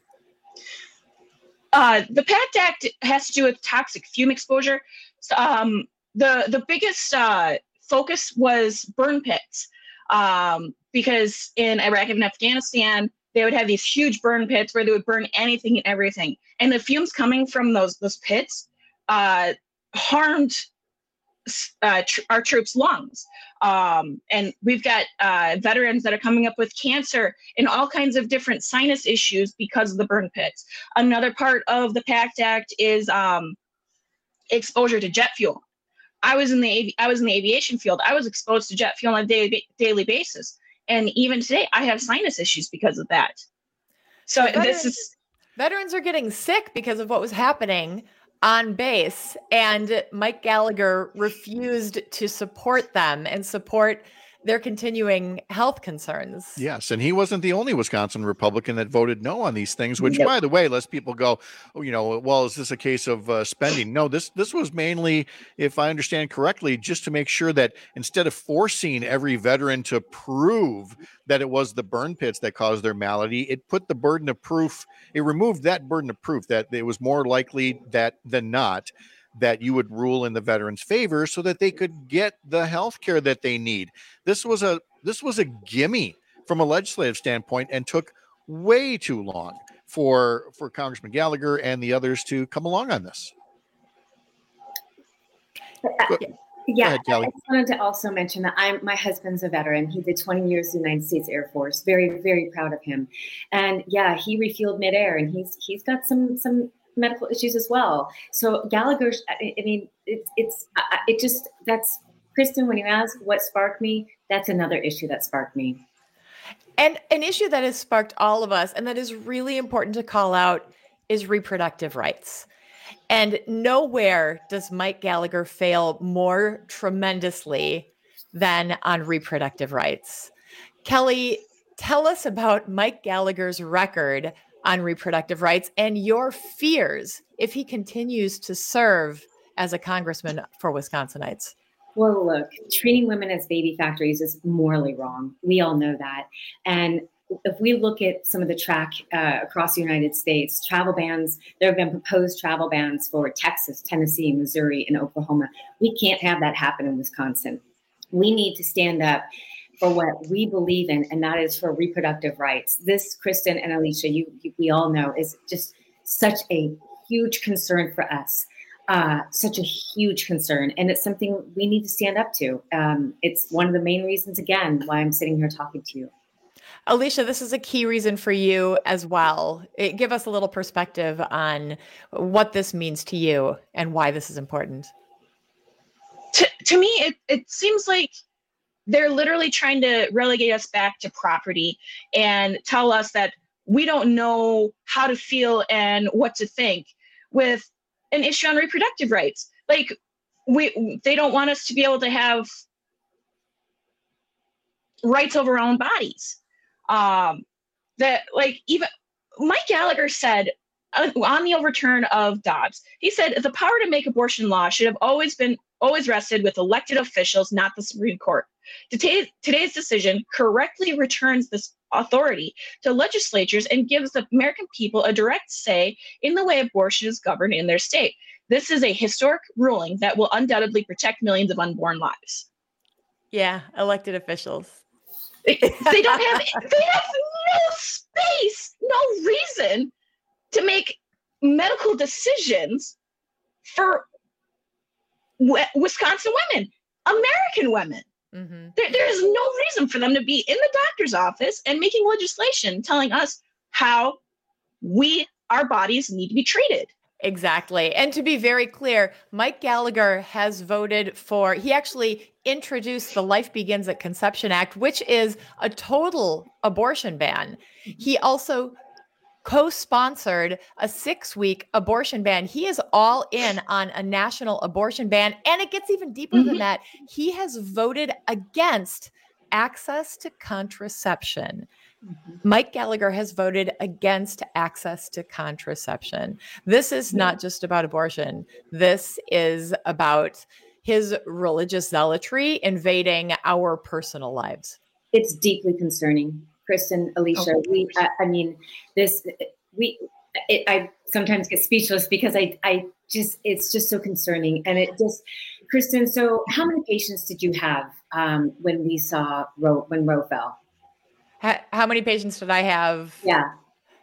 Uh, the PACT Act has to do with toxic fume exposure. So, um, the the biggest uh, focus was burn pits, um, because in Iraq and Afghanistan they would have these huge burn pits where they would burn anything and everything, and the fumes coming from those those pits uh, harmed uh, tr- our troops' lungs. Um, and we've got uh, veterans that are coming up with cancer and all kinds of different sinus issues because of the burn pits. Another part of the PACT Act is um, exposure to jet fuel. I was in the avi- I was in the aviation field. I was exposed to jet fuel on a daily daily basis, and even today I have sinus issues because of that. So veterans, this is veterans are getting sick because of what was happening on base, and Mike Gallagher refused to support them and support their continuing health concerns. Yes, and he wasn't the only Wisconsin Republican that voted no on these things, which, Yep. by the way, lets people go, oh, you know, well, is this a case of uh, spending? No, this this was mainly, if I understand correctly, just to make sure that instead of forcing every veteran to prove that it was the burn pits that caused their malady, it put the burden of proof, it removed that burden of proof that it was more likely that than not that you would rule in the veterans' favor so that they could get the health care that they need. This was a this was a gimme from a legislative standpoint and took way too long for for Congressman Gallagher and the others to come along on this. Go- Yeah, ahead, Kelly. I just wanted to also mention that I'm my husband's a veteran. He did twenty years in the United States Air Force. Very, very proud of him. And yeah, he refueled midair, and he's he's got some some medical issues as well. So Gallagher, I I mean, it's it's I- it just that's Kristen. When you ask what sparked me, that's another issue that sparked me. And an issue that has sparked all of us and that is really important to call out is reproductive rights. And nowhere does Mike Gallagher fail more tremendously than on reproductive rights. Kelly, tell us about Mike Gallagher's record on reproductive rights and your fears if he continues to serve as a congressman for Wisconsinites. Well, look, treating women as baby factories is morally wrong. We all know that. And if we look at some of the track uh, across the United States, travel bans, there have been proposed travel bans for Texas, Tennessee, Missouri, and Oklahoma. We can't have that happen in Wisconsin. We need to stand up for what we believe in, and that is for reproductive rights. This, Kristen and Alicia, you, you we all know, is just such a huge concern for us. Uh, such a huge concern. And it's something we need to stand up to. Um, it's one of the main reasons, again, why I'm sitting here talking to you. Alicia, this is a key reason for you as well. It, give us a little perspective on what this means to you and why this is important. To, to me, it, it seems like they're literally trying to relegate us back to property and tell us that we don't know how to feel and what to think with an issue on reproductive rights. Like, we, they don't want us to be able to have rights over our own bodies. Um, that, like, even Mike Gallagher said uh, on the overturn of Dobbs, he said the power to make abortion law should have always been always rested with elected officials, not the Supreme Court. Today, today's decision correctly returns this authority to legislatures and gives the American people a direct say in the way abortion is governed in their state. This is a historic ruling that will undoubtedly protect millions of unborn lives. Yeah, elected officials. They don't have, they have no space, no reason to make medical decisions for w- Wisconsin women, American women. Mm-hmm. There, there is no reason for them to be in the doctor's office and making legislation telling us how we, our bodies need to be treated. Exactly. And to be very clear, Mike Gallagher has voted for, he actually introduced the Life Begins at Conception Act, which is a total abortion ban. He also co-sponsored a six-week abortion ban. He is all in on a national abortion ban. And it gets even deeper mm-hmm. than that. He has voted against access to contraception. Mm-hmm. Mike Gallagher has voted against access to contraception. This is not just about abortion. This is about his religious zealotry invading our personal lives. It's deeply concerning, Kristen, Alicia. Oh. We, I, I mean, this, we, it, I sometimes get speechless because I, I just, it's just so concerning. And it just, Kristen, so how many patients did you have um, when we saw Roe, when Roe fell? How, how many patients did I have? Yeah.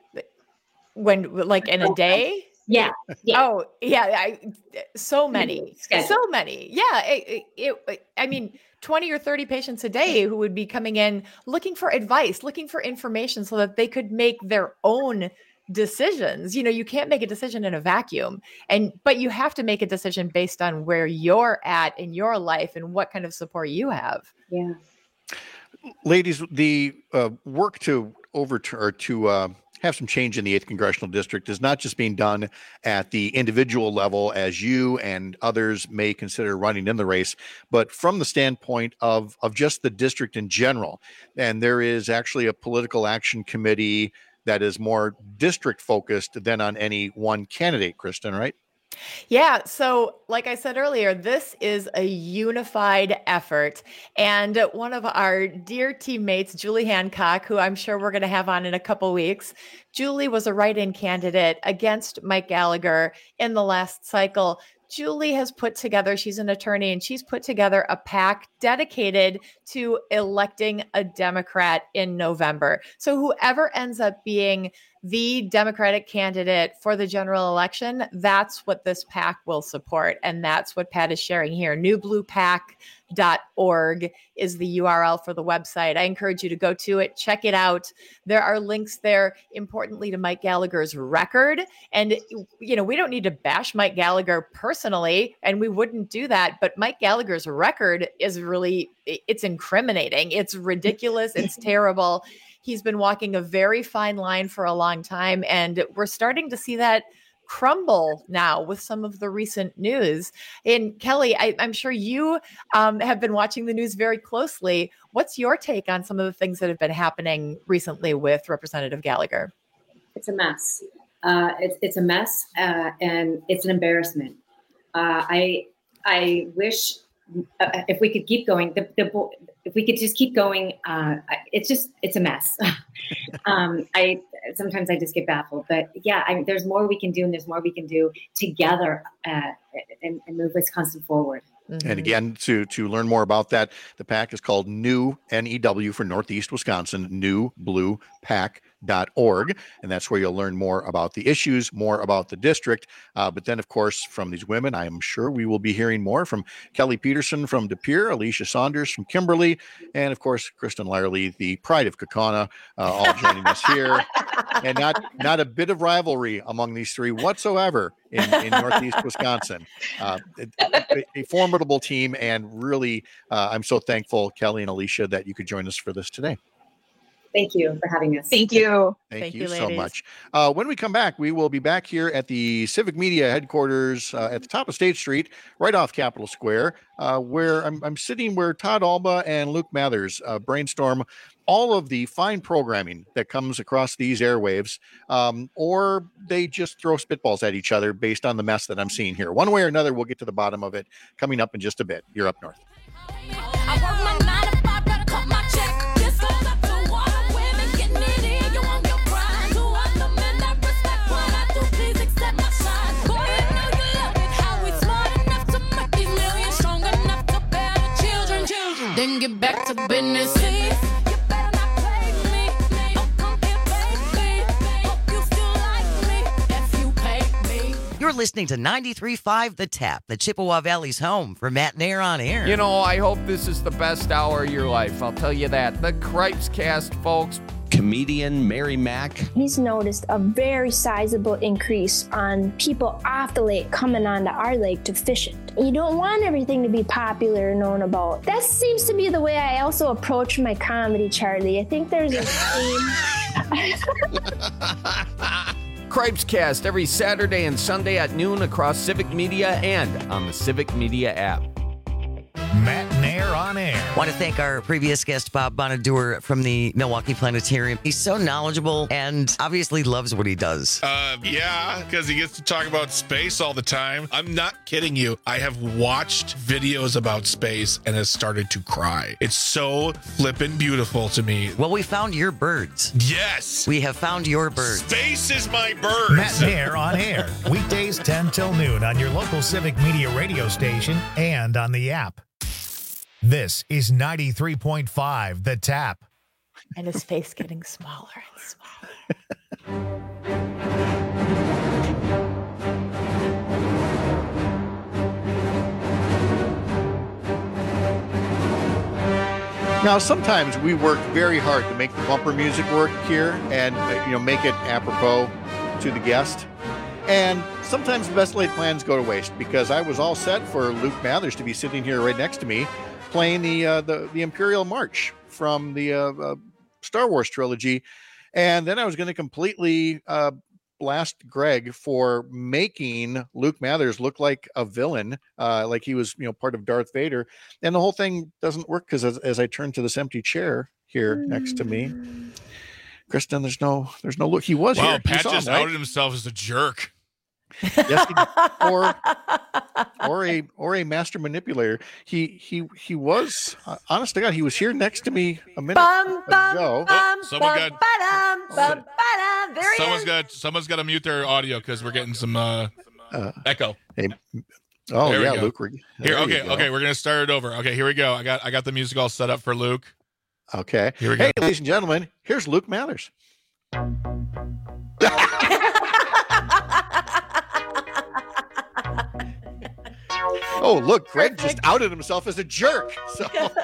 When, like in a day? Yeah. yeah. Oh, yeah. I, so many. So many. Yeah. It, it, it, I mean, twenty or thirty patients a day who would be coming in looking for advice, looking for information so that they could make their own decisions. You know, you can't make a decision in a vacuum, and but you have to make a decision based on where you're at in your life and what kind of support you have. Yeah. Ladies, the uh, work to overturn or to uh, have some change in the eighth Congressional District is not just being done at the individual level, as you and others may consider running in the race, but from the standpoint of, of just the district in general. And there is actually a political action committee that is more district focused than on any one candidate, Kristen, right? Yeah. So like I said earlier, this is a unified effort. And one of our dear teammates, Julie Hancock, who I'm sure we're going to have on in a couple weeks, Julie was a write-in candidate against Mike Gallagher in the last cycle. Julie has put together, she's an attorney, and she's put together a PAC dedicated to electing a Democrat in November. So whoever ends up being the Democratic candidate for the general election, that's what this PAC will support. And that's what Pat is sharing here. new blue pac dot org is the U R L for the website. I encourage you to go to it, check it out. There are links there, importantly, to Mike Gallagher's record. And, you know, we don't need to bash Mike Gallagher personally, and we wouldn't do that. But Mike Gallagher's record is really, it's incriminating. It's ridiculous. It's terrible. He's been walking a very fine line for a long time, and we're starting to see that crumble now with some of the recent news. And Kelly, I, I'm sure you um, have been watching the news very closely. What's your take on some of the things that have been happening recently with Representative Gallagher? It's a mess. Uh, it's it's a mess, uh, and it's an embarrassment. Uh, I I wish uh, if we could keep going. The, the if we could just keep going. Uh, it's just it's a mess. um, I sometimes I just get baffled, but yeah, I, there's more we can do, and there's more we can do together uh, and, and move Wisconsin forward. Mm-hmm. And again, to to learn more about that, the PAC is called New N E W for Northeast Wisconsin, new blue pac dot org, and that's where you'll learn more about the issues, more about the district. Uh, but then, of course, from these women, I am sure we will be hearing more from Kelly Peterson from De Pere, Alicia Saunders from Kimberly, and of course, Kristen Lyerly, the pride of Kaukauna, uh, all joining us here. And not not a bit of rivalry among these three whatsoever in, in Northeast Wisconsin. Uh, a, a formidable team, and really, uh, I'm so thankful, Kelly and Alicia, that you could join us for this today. Thank you for having us. Thank you. Thank, Thank you, you, so ladies. much. Uh, when we come back, we will be back here at the Civic Media headquarters uh, at the top of State Street, right off Capitol Square, uh, where I'm, I'm sitting where Todd Alba and Luke Mathers uh, brainstorm all of the fine programming that comes across these airwaves, um, or they just throw spitballs at each other based on the mess that I'm seeing here. One way or another, we'll get to the bottom of it coming up in just a bit. You're up north. Then get back to business. listening to ninety-three point five The Tap, the Chippewa Valley's home for Matt and Air on Air. You know, I hope this is the best hour of your life. I'll tell you that. The Cripes Cast, folks. Comedian Mary Mack. He's noticed a very sizable increase on people off the lake coming onto our lake to fish it. You don't want everything to be popular and known about. That seems to be the way I also approach my comedy, Charlie. I think there's a theme. Cripes Cast every Saturday and Sunday at noon across Civic Media and on the Civic Media app. Matt and Air on Air. Want to thank our previous guest, Bob Bonadur from the Milwaukee Planetarium. He's so knowledgeable and obviously loves what he does. Uh, yeah, because he gets to talk about space all the time. I'm not kidding you. I have watched videos about space and has started to cry. It's so flippin' beautiful to me. Well, we found your birds. Yes. We have found your birds. Space is my birds. Matt and Air on Air. Weekdays ten till noon on your local Civic Media radio station and on the app. This is ninety-three point five The Tap. And his face getting smaller and smaller. Now, sometimes we work very hard to make the bumper music work here and, uh, you know, make it apropos to the guest. And sometimes the best laid plans go to waste because I was all set for Luke Mathers to be sitting here right next to me playing the uh, the, the Imperial March from the uh, uh, Star Wars trilogy. And then I was going to completely uh, blast Greg for making Luke Mathers look like a villain, uh, like he was, you know, part of Darth Vader. And the whole thing doesn't work because as, as I turn to this empty chair here mm. next to me, Kristen, there's no, there's no look. He was wow, here. Pat saw just him, right? outed himself as a jerk. Yes, he, or or a or a master manipulator. He he he was uh, honest to God. He was here next to me a minute Bum, bum, ago. bum, someone bum, got- ba-dum, bum, ba-dum. There he Someone's is. got someone's got to mute their audio because we're getting some uh, Uh, echo. hey, oh There we yeah, go. Luke. we're- Here, there you okay, go. okay, we're gonna start it over. Okay, here we go. I got I got the music all set up for Luke. Okay. Here we go. Hey, ladies and gentlemen, here's Luke Mathers. Oh, look, Greg just outed himself as a jerk. So,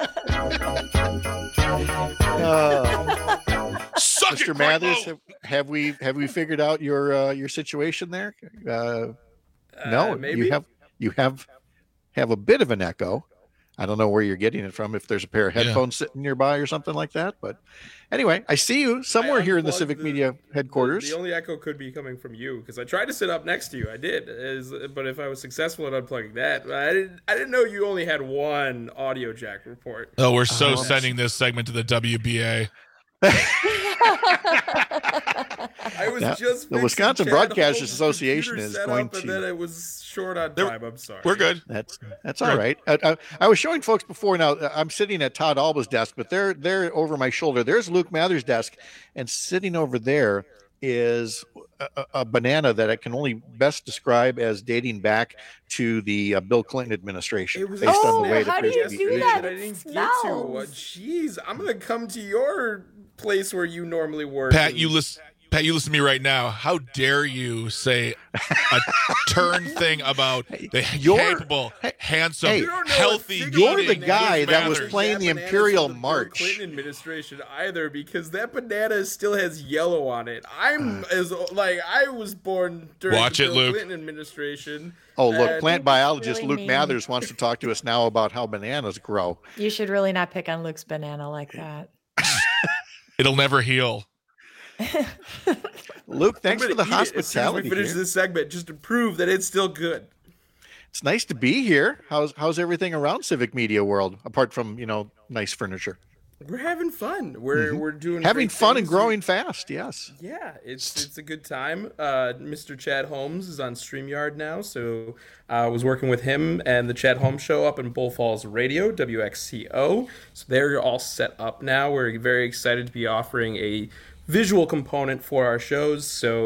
uh, Suck Mister it, Mathers, Greg. have, have we have we figured out your uh, your situation there? Uh, no, Uh, maybe. you have you have have a bit of an echo. I don't know where you're getting it from. If there's a pair of Yeah. headphones sitting nearby or something like that, but anyway, I see you somewhere I here in the unplugged Civic the- Media headquarters. The only echo could be coming from you because I tried to sit up next to you. I did, as, but if I was successful at unplugging that, I didn't. I didn't know you only had one audio jack report. Oh, we're so Oh. sending this segment to the W B A. I was Yeah, just the fixing Wisconsin Chad Broadcasters Holmes' Association computer is setup, going and to- then it was short on There- time. I'm sorry. We're good. That's that's all right. I, I, I was showing folks before. Now I'm sitting at Todd Alba's desk, but they're they're over my shoulder. There's Luke Mathers' desk, and sitting over there is a, a- a banana that I can only best describe as dating back to the uh, Bill Clinton administration, It was based a on the way snack that yesterday Kristi that Krishnan- I didn't get to. Uh, Jeez, I'm gonna come to your place where you normally work. Pat, and- you listen. Pat, you listen to me right now. How dare you say a turn thing about the You're- capable, handsome, hey, You don't know healthy? a thing You're about the Luke guy that was Mathers. playing the That banana's Imperial from the Bill March. Clinton administration either, because that banana still has yellow on it. I'm as like I was born during Watch the it, Bill Luke. Clinton administration. Oh, look, and- plant biologist really Luke mean. Mathers wants to talk to us now about how bananas grow. You should really not pick on Luke's banana like that. It'll never heal. Luke, I'm thanks for gonna the eat it as soon as hospitality. we finish here. this segment just to prove that it's still good. It's nice to be here. How's how's everything around Civic Media World, apart from, you know, nice furniture? We're having fun. We're Mhm. we're doing Having great fun and things. growing fast. Yes. Yeah, it's it's a good time. Uh, Mister Chad Holmes is on StreamYard now, so I was working with him and the Chad Holmes Show up in Bull Falls Radio, W X C O. So they're all set up now. We're very excited to be offering a visual component for our shows. So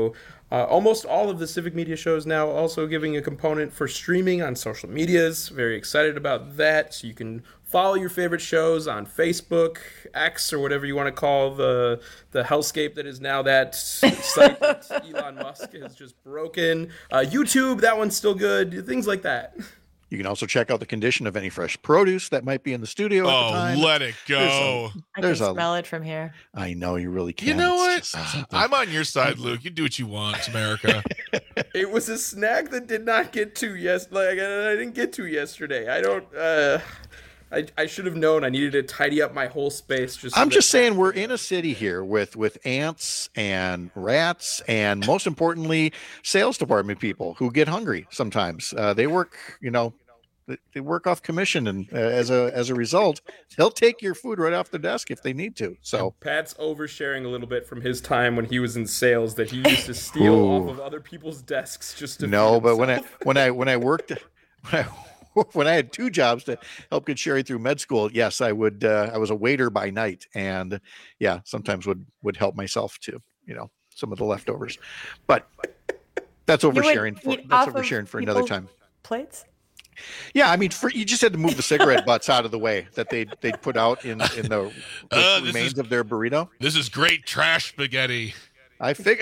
Uh, almost all of the Civic Media shows now also giving a component for streaming on social medias. Very excited about that. So you can follow your favorite shows on Facebook, X, or whatever you want to call the the hellscape that is now that site that Elon Musk has just broken. Uh, YouTube, that one's still good. Things like that. You can also check out the condition of any fresh produce that might be in the studio at Oh, the time. let it go. There's a, I can there's a- smell it from here. I know you really can. You know what? It's just something- I'm on your side, Luke. You do what you want. It's America. It was a snack that did not get to yes, like I didn't get to yesterday. I don't. Uh, I I should have known. I needed to tidy up my whole space. Just. so I'm that- just saying we're in a city here with with ants and rats and most importantly sales department people who get hungry sometimes. Uh, they work, you know, they- they work off commission, and uh, as a as a result, they'll take your food right off the desk if they need to. So Pat's oversharing a little bit from his time when he was in sales that he used to steal off Ooh. of other people's desks just to no, feed but when I himself. when I when I worked when I, when I had two jobs to help get Sherry through med school, yes, I would. Uh, I was a waiter by night, and yeah, sometimes would would help myself to, you know, some of the leftovers. But that's You would oversharing for eat that's off of oversharing for another people's time. Plates? Yeah, I mean, for, you just had to move the cigarette butts out of the way that they they put out in in the, the Uh, this remains is- of their burrito. This is great trash spaghetti. I figure.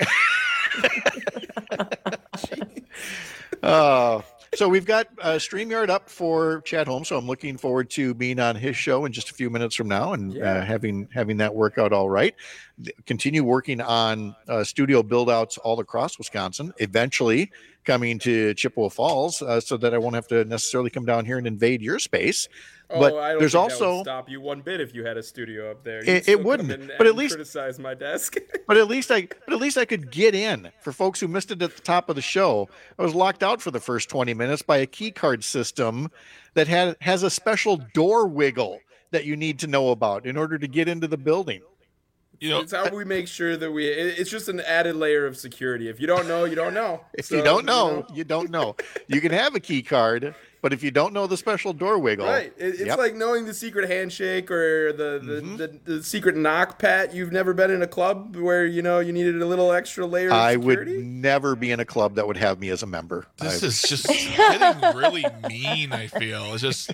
Uh, so we've got uh, StreamYard up for Chad Holmes, so I'm looking forward to being on his show in just a few minutes from now and uh, having having that work out all right. Th- Continue working on uh, studio build-outs all across Wisconsin, eventually coming to Chippewa Falls, uh, so that I won't have to necessarily come down here and invade your space. Oh, but I don't there's think that also would stop you one bit if you had a studio up there. It- You'd it still come wouldn't, in but at and least- criticize my desk. But at least I, but at least I could get in. For folks who missed it at the top of the show, I was locked out for the first twenty minutes by a key card system that had has a special door wiggle that you need to know about in order to get into the building. You know, it's how we make sure that we. it- It's just an added layer of security. If you don't know, you don't know. If So, you don't know, you don't know. You can have a key card, but if you don't know the special door wiggle, Right. It, it's yep. like knowing the secret handshake or the the, Mm-hmm. the the secret knock, Pat. You've never been in a club where you know you needed a little extra layer of I would security. never be in a club that would have me as a member. This I- is just getting really mean, I feel. It's just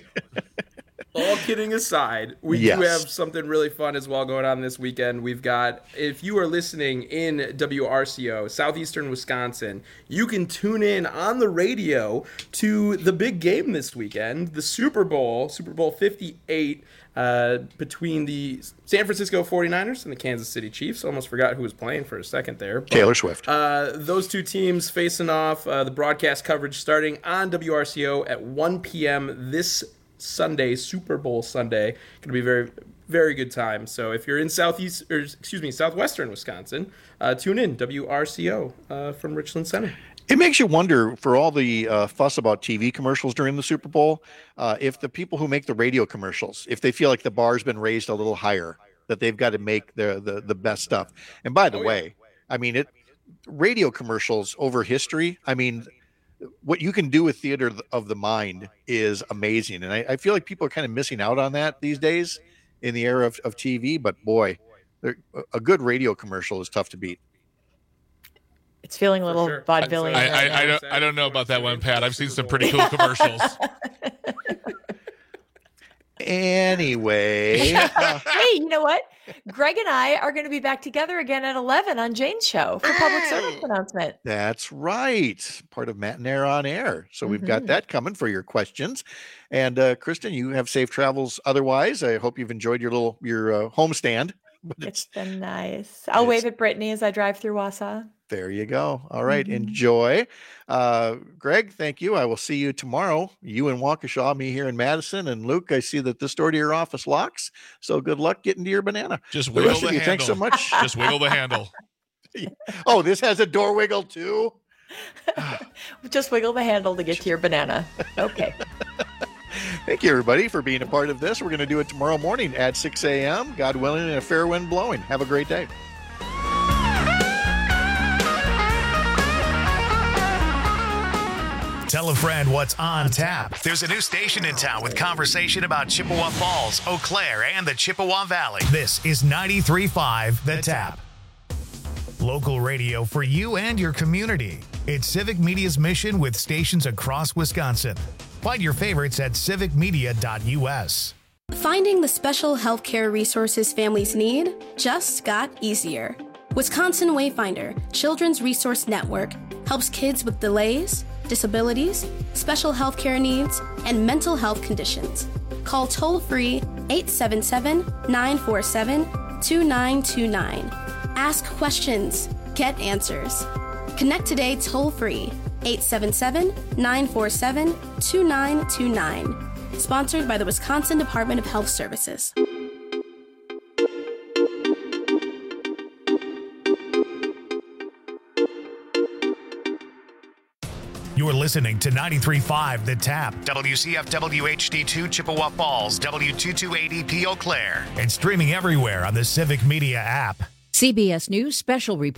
All kidding aside, we Yes. do have something really fun as well going on this weekend. We've got, if you are listening in W R C O, Southeastern Wisconsin, you can tune in on the radio to the big game this weekend, the Super Bowl, Super Bowl fifty-eight, uh, between the San Francisco forty-niners and the Kansas City Chiefs. Almost forgot who was playing for a second there. but, Taylor Swift. Uh, those two teams facing off, uh, the broadcast coverage starting on W R C O at one p.m. this Sunday, Super Bowl Sunday. Going to be very, very good time. So if you're in Southeast, or excuse me, Southwestern Wisconsin, uh, tune in, W R C O uh, from Richland Center. It makes you wonder, for all the uh, fuss about T V commercials during the Super Bowl, uh, if the people who make the radio commercials, if they feel like the bar's been raised a little higher, that they've got to make the the, the best stuff. And by the Oh, yeah. way, I mean, it radio commercials over history, I mean, what you can do with theater of the mind is amazing. And I, I feel like people are kind of missing out on that these days in the era of, of T V. But boy, there- a good radio commercial is tough to beat. It's feeling a little I, vaudevillian. I, right now. I, don't, I don't know about that one, Pat. I've seen some pretty cool commercials. Anyway, uh, Hey, you know what? Greg and I are going to be back together again at eleven on Jane's show for public service announcement. that's right. Part of Matt and Air on Air. So we've got Mhm. that coming for your questions. And uh, Kristen, you have safe travels otherwise. I hope you've enjoyed your little your uh, homestand. But It's it's, been nice. I'll wave at Brittany as I drive through Wausau. there you go. All right, Mhm. enjoy. Uh, Greg, thank you. I will see you tomorrow. You in Waukesha, me here in Madison. And Luke, I see that this door to your office locks. So good luck getting to your banana. Just The wiggle rest the of you, handle. thanks so much. Just wiggle the handle. Oh, this has a door wiggle too. Just wiggle the handle to get to your banana. Okay. Thank you, everybody, for being a part of this. We're going to do it tomorrow morning at six a.m. God willing, and a fair wind blowing. Have a great day. Tell a friend what's on tap. There's a new station in town with conversation about Chippewa Falls, Eau Claire, and the Chippewa Valley. This is ninety-three point five The Tap. Local radio for you and your community. It's Civic Media's mission with stations across Wisconsin. Find your favorites at civic media dot u s. Finding the special healthcare resources families need just got easier. Wisconsin Wayfinder Children's Resource Network helps kids with delays, disabilities, special healthcare needs, and mental health conditions. Call toll-free eight seven seven, nine four seven, two nine two nine. Ask questions, get answers. Connect today toll-free eight seven seven, nine four seven, two nine two nine. Sponsored by the Wisconsin Department of Health Services. You're listening to ninety-three point five The Tap, W C F W H D two Chippewa Falls, W two two eight E P Eau Claire, and streaming everywhere on the Civic Media app. C B S News Special Report.